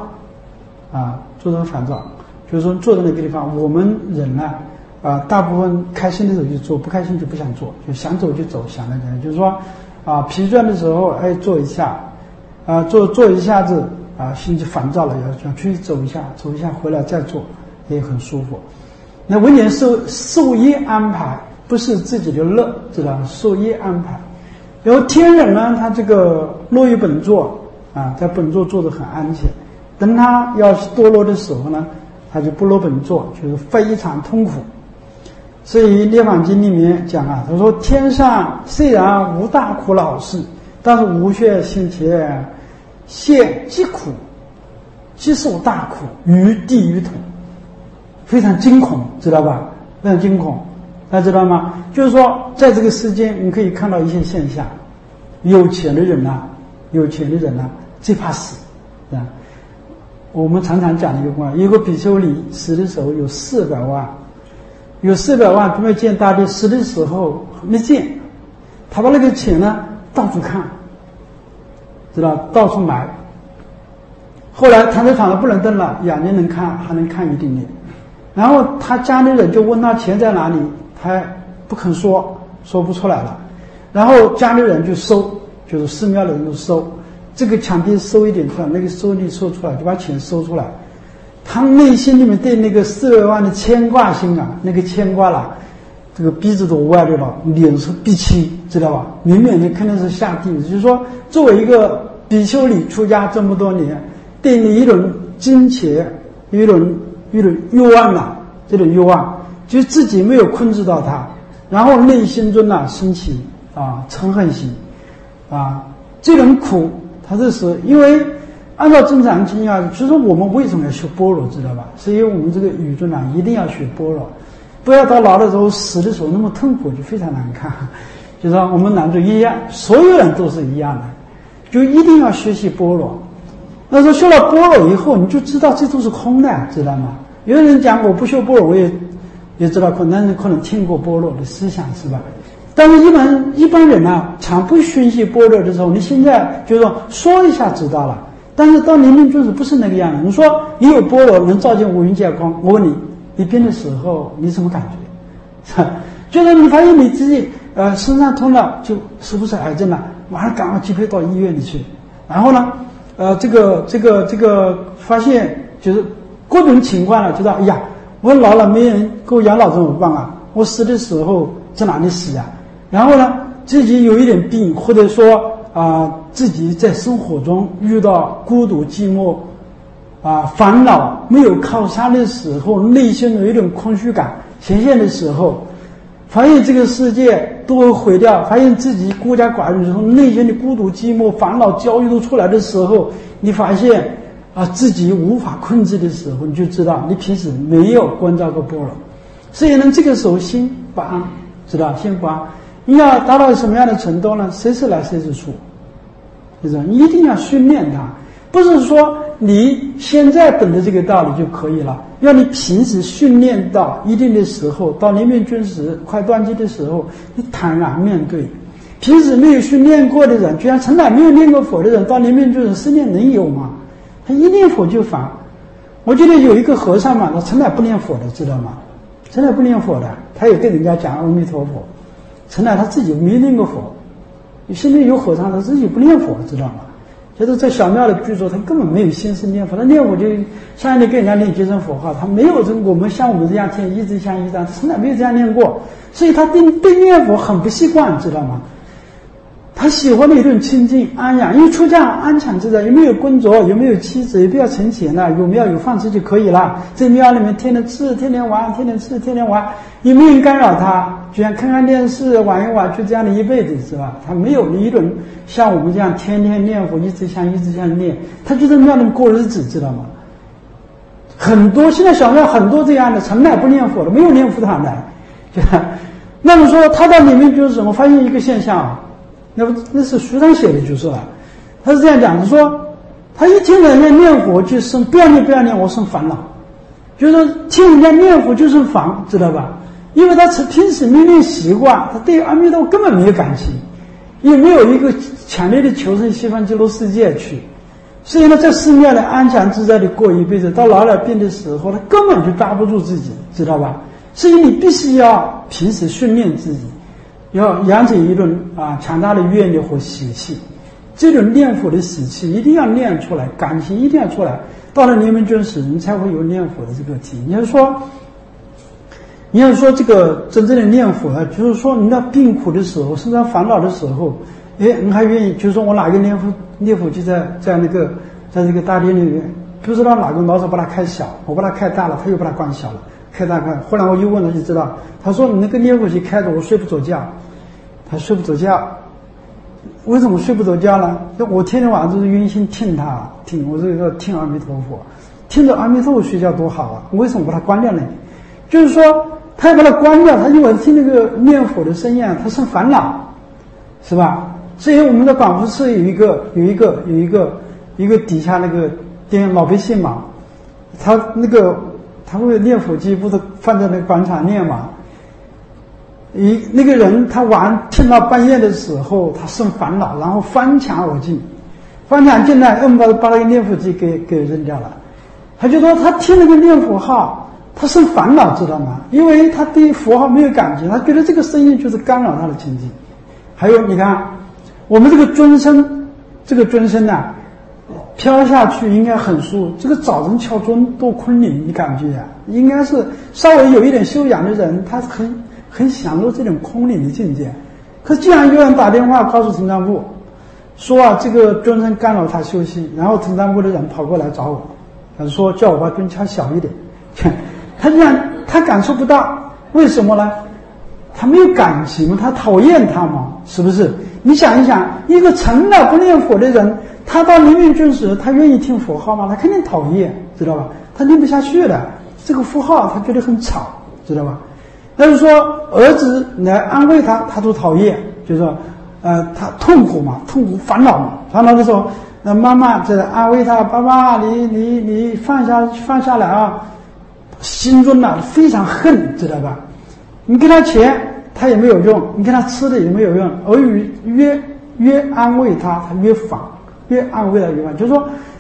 就是说坐在那个地方，我们人呢大部分开心的时候就坐，不开心就不想坐，就想走就走，想那个就是说疲倦的时候坐一下坐一下子心就烦躁了，要出去走一下回来再坐也很舒服。那文言受业安排，不是自己的乐，知道受业安排。然后天人呢，他这个落于本座在本座坐得很安全，等他要堕落的时候呢，他就不落本座，就是非常痛苦。所以《涅槃经》里面讲他说天上虽然无大苦恼事，但是无血现前现极苦，极受大苦，与地狱同，非常惊恐，知道吧？非常惊恐，大家知道吗？就是说在这个世间你可以看到一些现象，有钱的人最怕死我们常常讲一个故事，一个比丘尼死的时候有400万，准备见大帝，死的时候没见，他把那个钱呢到处看，知道到处买。后来躺着不能动了，眼睛能看，还能看一点点。然后他家里人就问他钱在哪里，他不肯说不出来了。然后家里人就收，就是寺庙的人都收，这个墙壁收一点出来，那个收力收出来，就把钱收出来。他内心里面对那个400万的牵挂心那个牵挂了，这个鼻子都歪掉了，脸是闭气，知道吧？明显的肯定是下地狱。就是说，作为一个比丘尼出家这么多年，对你一种金钱，一种欲望这种欲望，就自己没有控制到它，然后内心中升起嗔恨心这种苦，它是因为按照正常经验，其实我们为什么要学般若，知道吧？是因为我们这个宇宙一定要学般若，不要到老的时候死的时候那么痛苦，就非常难看。就是说我们男主一样，所有人都是一样的，就一定要学习般若。那时候修了般若以后，你就知道这都是空的，知道吗？有的人讲我不修般若，我也知道空，但是可能听过般若的思想，是吧？但是一般人常不学习般若的时候，你现在就是说一下知道了， 但是到临命终时不是那个样子。你说你有般若能照见五蕴皆空，我问你，你病的时候你什么感觉？就是你发现你自己身上痛了，就是不是癌症了，马上赶快急配到医院里去。然后呢，这个发现就是各种情况了，觉得哎呀，我老了没人给我养老怎么办啊？我死的时候在哪里死啊？然后呢，自己有一点病，或者说自己在生活中遇到孤独寂寞烦恼没有靠山的时候，内心有一种空虚感显现的时候，发现这个世界都会毁掉，发现自己孤家寡人的时候，内心的孤独寂寞烦恼焦虑都出来的时候，你发现自己无法控制的时候，你就知道你平时没有关照过般若。所以呢，这个时候心不安，知道心不安。你要达到什么样的程度呢？谁是来谁是处，就是你一定要训练它，不是说你现在懂得这个道理就可以了，要你平时训练到一定的时候，到临命终时快断机的时候，你坦然面对。平时没有训练过的人，居然从来没有念过佛的人，到临命终时思念能有吗？他一念佛就烦。我记得有一个和尚嘛，他从来不念佛的，知道吗？从来不念佛的，他也跟人家讲阿弥陀佛，从来他自己没念过佛。现在有和尚他自己不念佛，知道吗？就是在小庙里居住，他根本没有心思念佛，他念佛就像你跟人家念结声佛号，他没有我们像我们这样听一直像一张，从来没有这样念过，所以他对念佛很不习惯，知道吗？他喜欢的一种清净安养，因为出家安详自在，有没有工作，有没有妻子，也不要存钱了，有庙有饭吃就可以了。在庙里面天天吃，天天玩，天天吃，天天玩，也没有人干扰他，就像看看电视，玩一玩，就这样的一辈子，是吧？他没有一种像我们这样天天念佛，一直像念，他就在庙里面过日子，知道吗？很多现在小庙很多这样的，从来不念佛的，没有念佛堂的，那么说他到里面就是什么？发现一个现象那是书上写的，就是了。他是这样讲，他说他一听人家念佛就生不要念，我生烦恼，就是说听人家念佛就生烦，知道吧？因为他平时没练习惯，他对阿弥陀佛根本没有感情，也没有一个强烈的求生西方极乐世界去，所以呢，在寺庙里安详自在的过一辈子，到老了病的时候，他根本就抓不住自己，知道吧？所以你必须要平时训练自己。要养成一种强大的愿力和习气，这种念佛的习气一定要练出来，感情一定要出来。到了临命终时，你才会有念佛的这个体。你要说这个真正的念佛就是说你到病苦的时候，身上烦恼的时候，你还愿意，就是说我哪个念佛就在这个大殿里面，不知道哪个老手把它开小，我把它开大了，他又把它关小了。开大开，后来我又问了就知道，他说你那个念佛机开着我睡不着觉，他睡不着觉，为什么睡不着觉呢？我天天晚上都是晕心听我这个听阿弥陀佛，听着阿弥陀佛睡觉多好啊，为什么把它关掉呢？就是说他要把它关掉，他因为听那个念佛的声音他生烦恼，是吧？所以我们的广福寺有一个底下那个店老百姓嘛，他会念佛机不是放在那个广场念嘛？那个人他听到半夜的时候，他生烦恼，然后翻墙而进来，把那个念佛机给扔掉了。他就说他听那个念佛号，他生烦恼，知道吗？因为他对佛号没有感觉，他觉得这个声音就是干扰他的清净。还有你看，我们这个尊声飘下去应该很舒服，这个早晨敲钟多空灵，你感觉应该是稍微有一点修养的人，他很享受这种空灵的境界。可既然有人打电话告诉陈章部说这个钟声干扰他休息，然后陈章部的人跑过来找我，他说叫我把钟敲小一点，他这样他感受不到，为什么呢？他没有感情，他讨厌他嘛，是不是？你想一想，一个从来不念佛的人，他到临命终时，他愿意听佛号吗？他肯定讨厌，知道吧？他念不下去的，这个佛号他觉得很吵，知道吧？但是说儿子来安慰他，他都讨厌，就是说他痛苦烦恼的时候，那妈妈在安慰他，爸爸你放下来啊，心中非常恨，知道吧？你给他钱他也没有用，你给他吃的也没有用，而越安慰他，他越反，越安慰他越反。就是说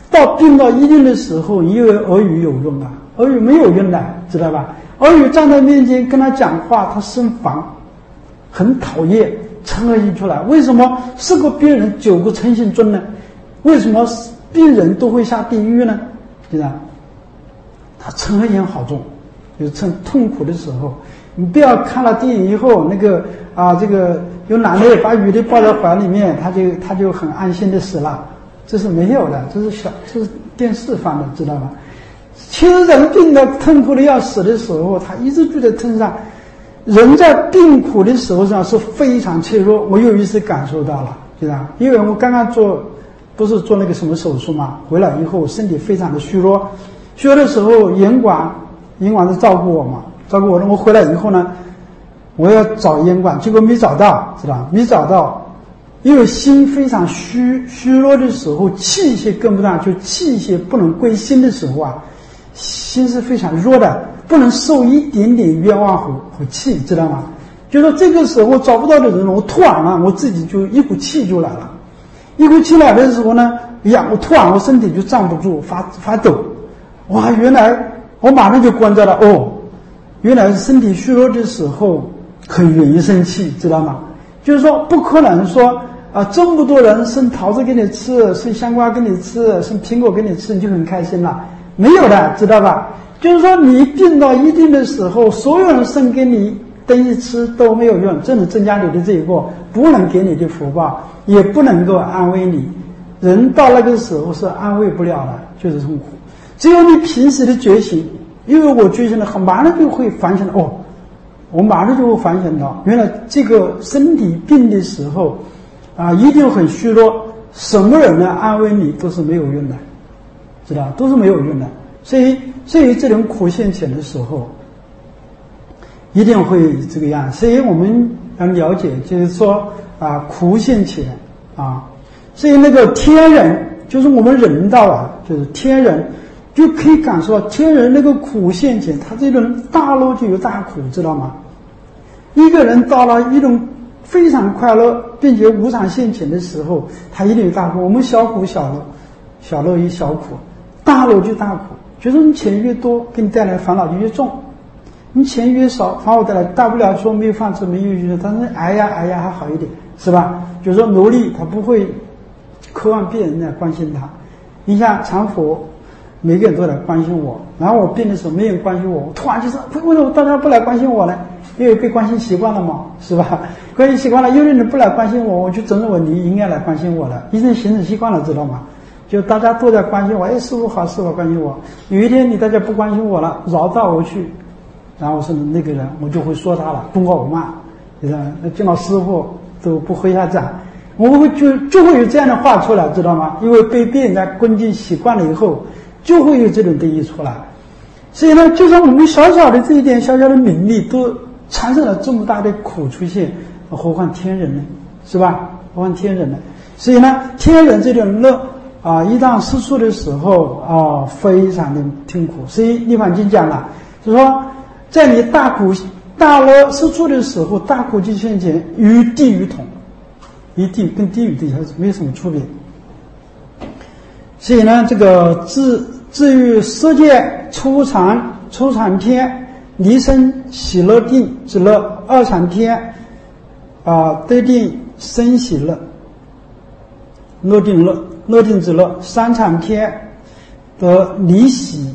到病到一定的时候，以为俄语有用啊，俄语没有用的，知道吧？俄语站在面前跟他讲话，他生烦，很讨厌，嗔恶意出来。为什么10个病人9个称性尊呢？为什么病人都会下地狱呢？对吧？他嗔恶意好重，就趁痛苦的时候，你不要看了电影以后，这个有男的把女的抱在怀里面，他就很安心的死了，这是没有的，这是电视放的，知道吧？其实人病的痛苦的要死的时候，他一直就在thân上。人在病苦的时候上是非常脆弱，我有一次感受到了，对吧？因为我刚刚不是做那个什么手术嘛，回来以后身体非常的虚弱，虚弱的时候严管是照顾我嘛，我回来以后呢，我要找严管，结果没找到，知道没找到，因为心非常虚弱的时候，气血跟不上，就气血不能归心的时候啊，心是非常弱的，不能受一点点冤枉和气，知道吗？就说这个时候找不到的人，我突然了，我自己就一股气就来了，一股气来的时候呢，我突然我身体就站不住，发抖，哇！原来我马上就观察到，原来身体虚弱的时候很容易生气，知道吗？就是说不可能说这么多人生桃子给你吃，生香瓜给你吃，生苹果给你吃，你就很开心了，没有的，知道吧？就是说你病到一定的时候，所有人生给你东西吃都没有用，只能增加你的罪过，不能给你的福报，也不能够安慰你。人到那个时候是安慰不了的，就是痛苦。只有你平时的觉醒，因为我觉醒了，马上就会反省我马上就会反省到，原来这个身体病的时候一定很虚弱，什么人来安慰你都是没有用的，知道，都是没有用的。所以这种苦现前的时候，一定会这个样。所以我们要了解，就是说苦现前所以那个天人，就是我们人道就是天人，就可以感受到天人那个苦现前，他这种大乐就有大苦，知道吗？一个人到了一种非常快乐并且无常现前的时候，他一定有大苦。我们小苦小乐，小乐一小苦，大乐就大苦。就是你钱越多，给你带来烦恼就越重；你钱越少，烦恼带来，大不了说没有饭吃，没有衣服，但是挨呀还好一点，是吧？就是说奴隶他不会渴望别人来关心他。你像常佛，每个人都来关心我，然后我病的时候没人关心我，突然就是为什么大家不来关心我呢？因为被关心习惯了嘛，是吧？关心习惯了，有的人不来关心我，我就总认为你应该来关心我了，已经形成习惯了，知道吗？就大家都在关心我，师父好，师父关心我。有一天大家不关心我了，绕到我去，然后是那个人，我就会说他了，不我骂，见到师父都不回下掌，我会就会有这样的话出来，知道吗？因为被别人家恭敬习惯了以后，就会有这种东西出来。所以呢，就算我们小小的这一点小小的名利，都产生了这么大的苦出现，何况天人呢？是吧？何况天人呢？所以呢，天人这种乐一旦失处的时候非常的痛苦。所以《涅槃经》讲了，就是说，在你大苦大乐失处的时候，大苦即现前，与地狱同，与地跟地狱的没有什么区别。所以呢，这个至于色界初禅天离生喜乐定之乐，二禅天得定生喜乐乐定之乐，三禅天得离喜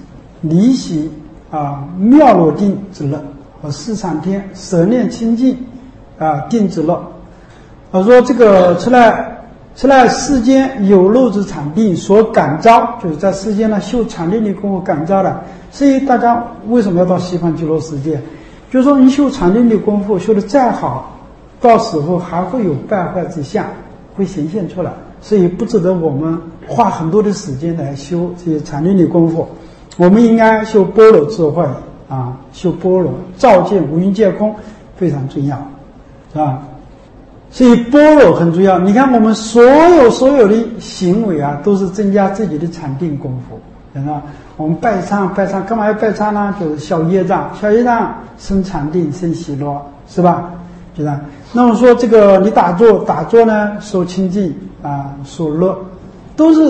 妙乐定之乐，和四禅天舍念清净定之乐。说这个出来世间有漏之禅定所感召，就是在世间呢修禅定的功夫感召的。所以大家为什么要到西方极乐世界？就是说你修禅定的功夫修得再好，到时候还会有败坏之相会显现出来，所以不值得我们花很多的时间来修这些禅定的功夫。我们应该修般若智慧修般若照见无云界空，非常重要，是吧？所以般若很重要。你看我们所有的行为都是增加自己的禅定功夫，是吧？我们拜忏干嘛要拜忏呢？就是消业障生禅定生喜乐，是吧？是吧？那么说这个你打坐呢，受清净受乐，都是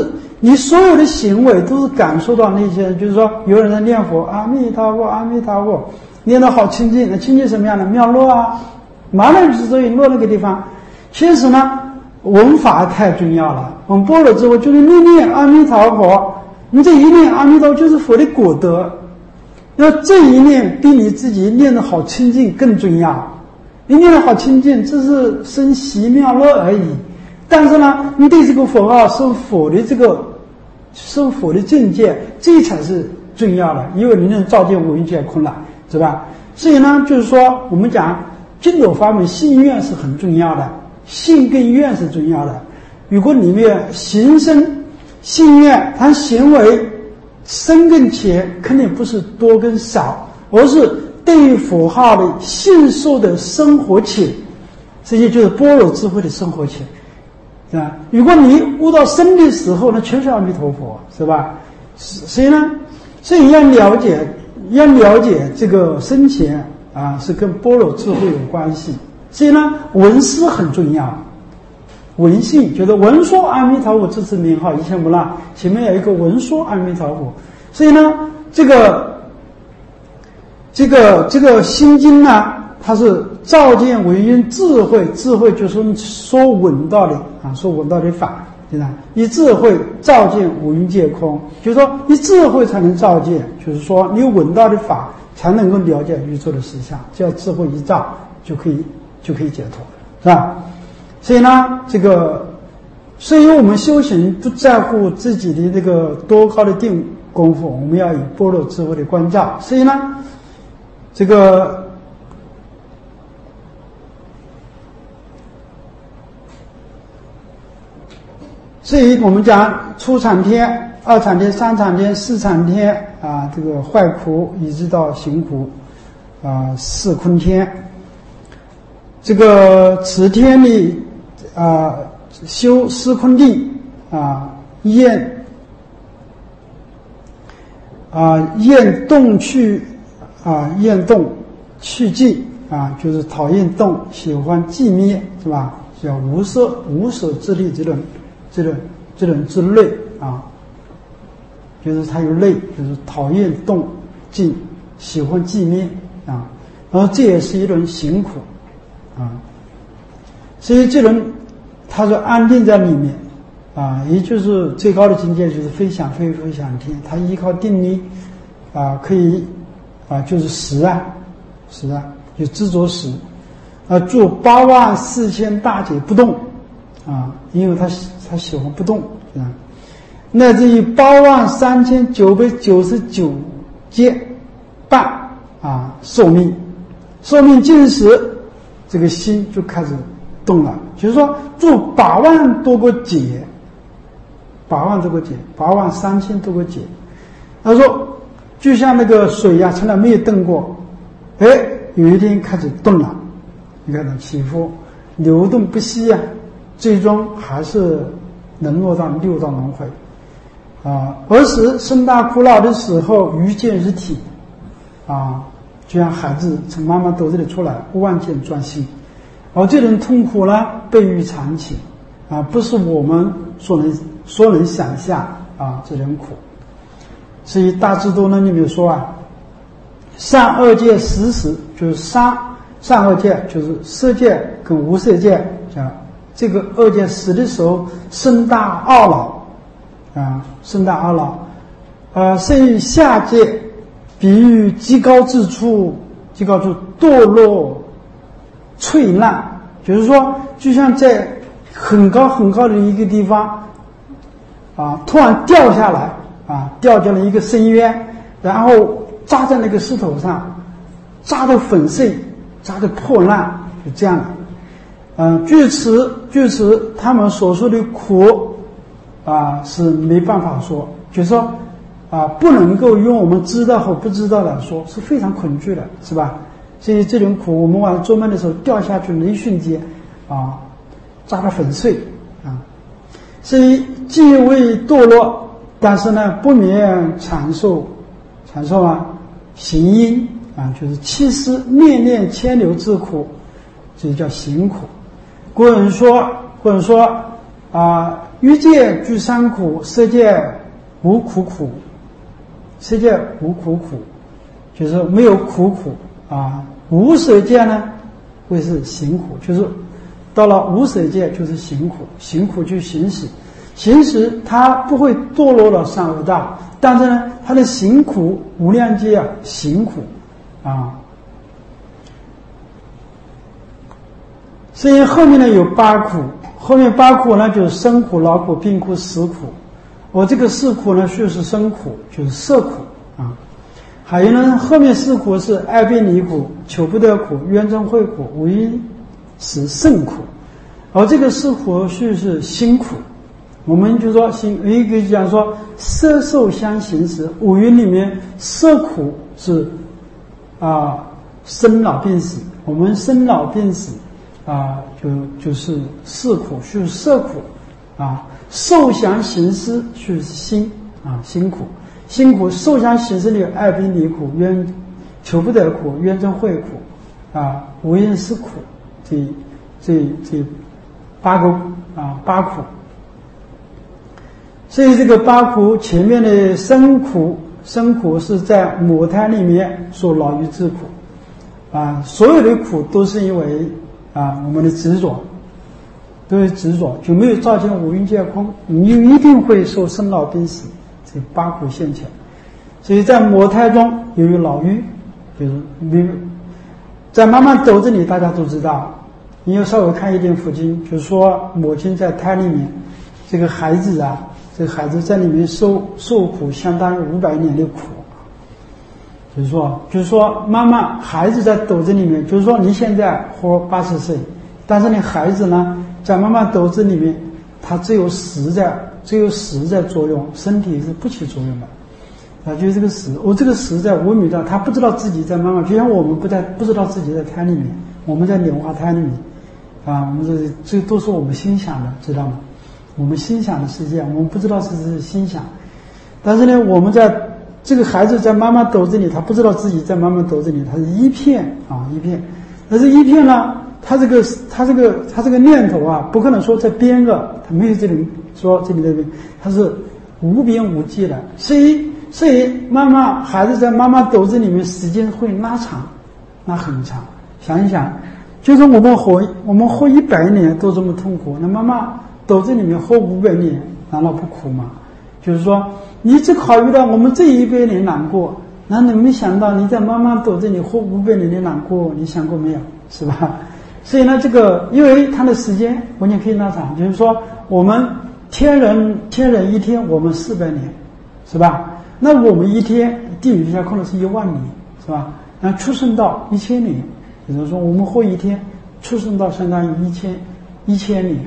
你所有的行为都是感受到那些，就是说有人在念佛，阿弥陀佛，阿弥陀佛，念得好清净，那清净什么样的？妙落啊，马上之所以落那个地方。其实呢，闻法太重要了。我们般若智慧就是念阿弥陀佛，你这一念阿弥陀佛就是佛的果德。那这一念比你自己念得好清净更重要。你念得好清净，这是生喜妙乐而已。但是呢，你对这个佛号受佛的境界，这才是重要的，因为你能照见五蕴皆空了，是吧？所以呢，就是说我们讲净土法门，信愿是很重要的，信跟愿是重要的。如果里面行深信愿，它行为深跟浅肯定不是多跟少，而是对于佛号的信受的生活浅，这些就是般若智慧的生活浅，是吧？如果你悟到深的时候呢，全是阿弥陀佛，是吧？所以呢，所以要了解这个深浅啊，是跟般若智慧有关系。所以呢，闻思很重要。闻信觉得闻说阿弥陀佛这次名号一切无量，前面有一个闻说阿弥陀佛。所以呢，这个心经呢，它是照见为因智慧，智慧就是说闻到的啊，说闻到的法，对吧？以智慧照见五蕴皆空，就是说以智慧才能照见，就是说你闻到的法才能够了解宇宙的实相，只要智慧一照就可以解脱，是吧？所以呢，所以我们修行不在乎自己的这个多高的定功夫，我们要以般若智慧的关照。所以呢，所以我们讲初禅天、二禅天、三禅天、四禅天啊，这个坏苦一直到行苦啊，四坤天。这个此天里修四坤定啊，厌动去厌动去寂啊，就是讨厌动，喜欢寂灭，是吧？叫无舍之力，这种之类啊，就是它有类，就是讨厌动静，喜欢寂灭啊，然后这也是一种行苦啊，所以这种他说安定在里面啊，也就是最高的境界就是飞翔天，他依靠定力啊，可以就是识就执着识住84000大劫不动啊，因为他喜欢不动啊，乃至于83999劫半啊，寿命尽时，这个心就开始动了，就是说住8万多个劫，83000多个劫。他说，就像那个水呀，从来没有动过，有一天开始动了，你看它起伏，流动不息啊，最终还是能落到6道轮回啊。儿时生大苦恼的时候，欲见日体啊，就像孩子从妈妈肚子里出来，望见专心。而这种痛苦呢，倍于常情啊，不是我们所能想象啊，这种苦。所以大智度论里面说啊，善恶界时就是善恶界，就是色界跟无色界啊，这个恶界时的时候，生大懊恼甚于下界，比喻极高之处堕落脆烂，就是说就像在很高很高的一个地方啊，突然掉下来啊，掉进了一个深渊，然后扎在那个石头上，扎得粉碎，扎得破烂，就这样的。据此他们所说的苦啊，是没办法说，就是说不能够用我们知道和不知道来说，是非常恐惧的，是吧？所以这种苦，我们晚上做梦的时候掉下去的一瞬间啊，扎得粉碎啊。所以既未堕落，但是呢不免承受行因啊，就是七思念念牵流之苦，这就叫行苦。古人说欲界具三苦，色界无苦苦。色界无苦苦，就是没有苦啊。无色界呢，会是行苦，就是到了无色界就是行苦，行苦就行使，行使它不会堕落了三恶道，但是呢，它的行苦无量界啊，行苦啊。所以后面呢有八苦，后面八苦呢就是生苦、老苦、病苦、死苦。我这个四苦呢，就是生苦，就是色苦啊。还有呢，后面四苦是爱别离苦、求不得苦、冤憎会苦、无因是胜苦。而这个四苦是辛苦。我们就说有一个讲说色受相行识，五蕴里面色苦是生老病死。我们生老病死就是四苦，就是色苦啊。受想行识就是辛苦，辛苦受想行识里爱别离苦、求不得苦、冤憎会苦无因是苦，这八苦。所以这个八苦前面的生苦是在母胎里面所劳于之苦所有的苦都是因为我们的执着。都是执着，就没有照见五蕴皆空，你就一定会受生老病死这八苦现前。所以在母胎中由于老育，就是在妈妈肚子里，大家都知道，你要稍微看一点佛经，就是说母亲在胎里面，这个孩子在里面受苦相当于500年的苦。就是说孩子在肚子里面，就是说你现在活80岁，但是你孩子呢在妈妈肚子里面，它只有10在作用，身体是不起作用的就是这个10，这个10在5米上，他不知道自己在妈妈，就像我们不知道自己在胎里面，我们在莲花胎里面我们这都是我们心想的，知道吗？我们心想的世界，我们不知道是心想。但是呢，我们在这个孩子在妈妈肚子里，他不知道自己在妈妈肚子里，他是一片一片。但是一片呢，他这个念头不可能说在边个，他没有这里说这里那边，他是无边无际的。所以孩子在妈妈肚子里面时间会拉长，拉很长。想一想，就是我们活100年都这么痛苦，那妈妈肚子里面活500年，难道不苦吗？就是说，你只考虑到我们这100年难过，那你没想到你在妈妈肚子里活500年的难过，你想过没有？是吧？所以呢，这个因为它的时间完全可以拉长，就是说我们天人一天，我们400年，是吧？那我们一天地狱下空的是1万年，是吧？那出生到1000年，也就是说我们活一天，出生到相当于1000年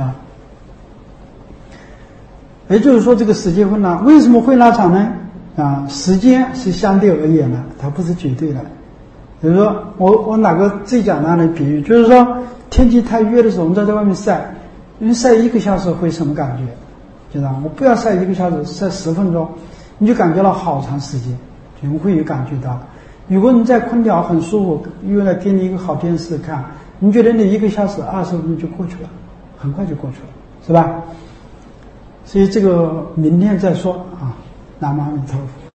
也就是说这个时间会拉，为什么会拉长呢？时间是相对而言的，它不是绝对的。比如说我拿个最简单的比喻，就是说天气太热的时候，我们在外面晒，因为晒1个小时会什么感觉？就是我不要晒1个小时，晒10分钟，你就感觉到好长时间，就会有感觉到。如果你在空调很舒服，用来给你一个好电视看，你觉得那1个小时20分钟就过去了，很快就过去了，是吧？所以这个明天再说南无阿弥陀佛。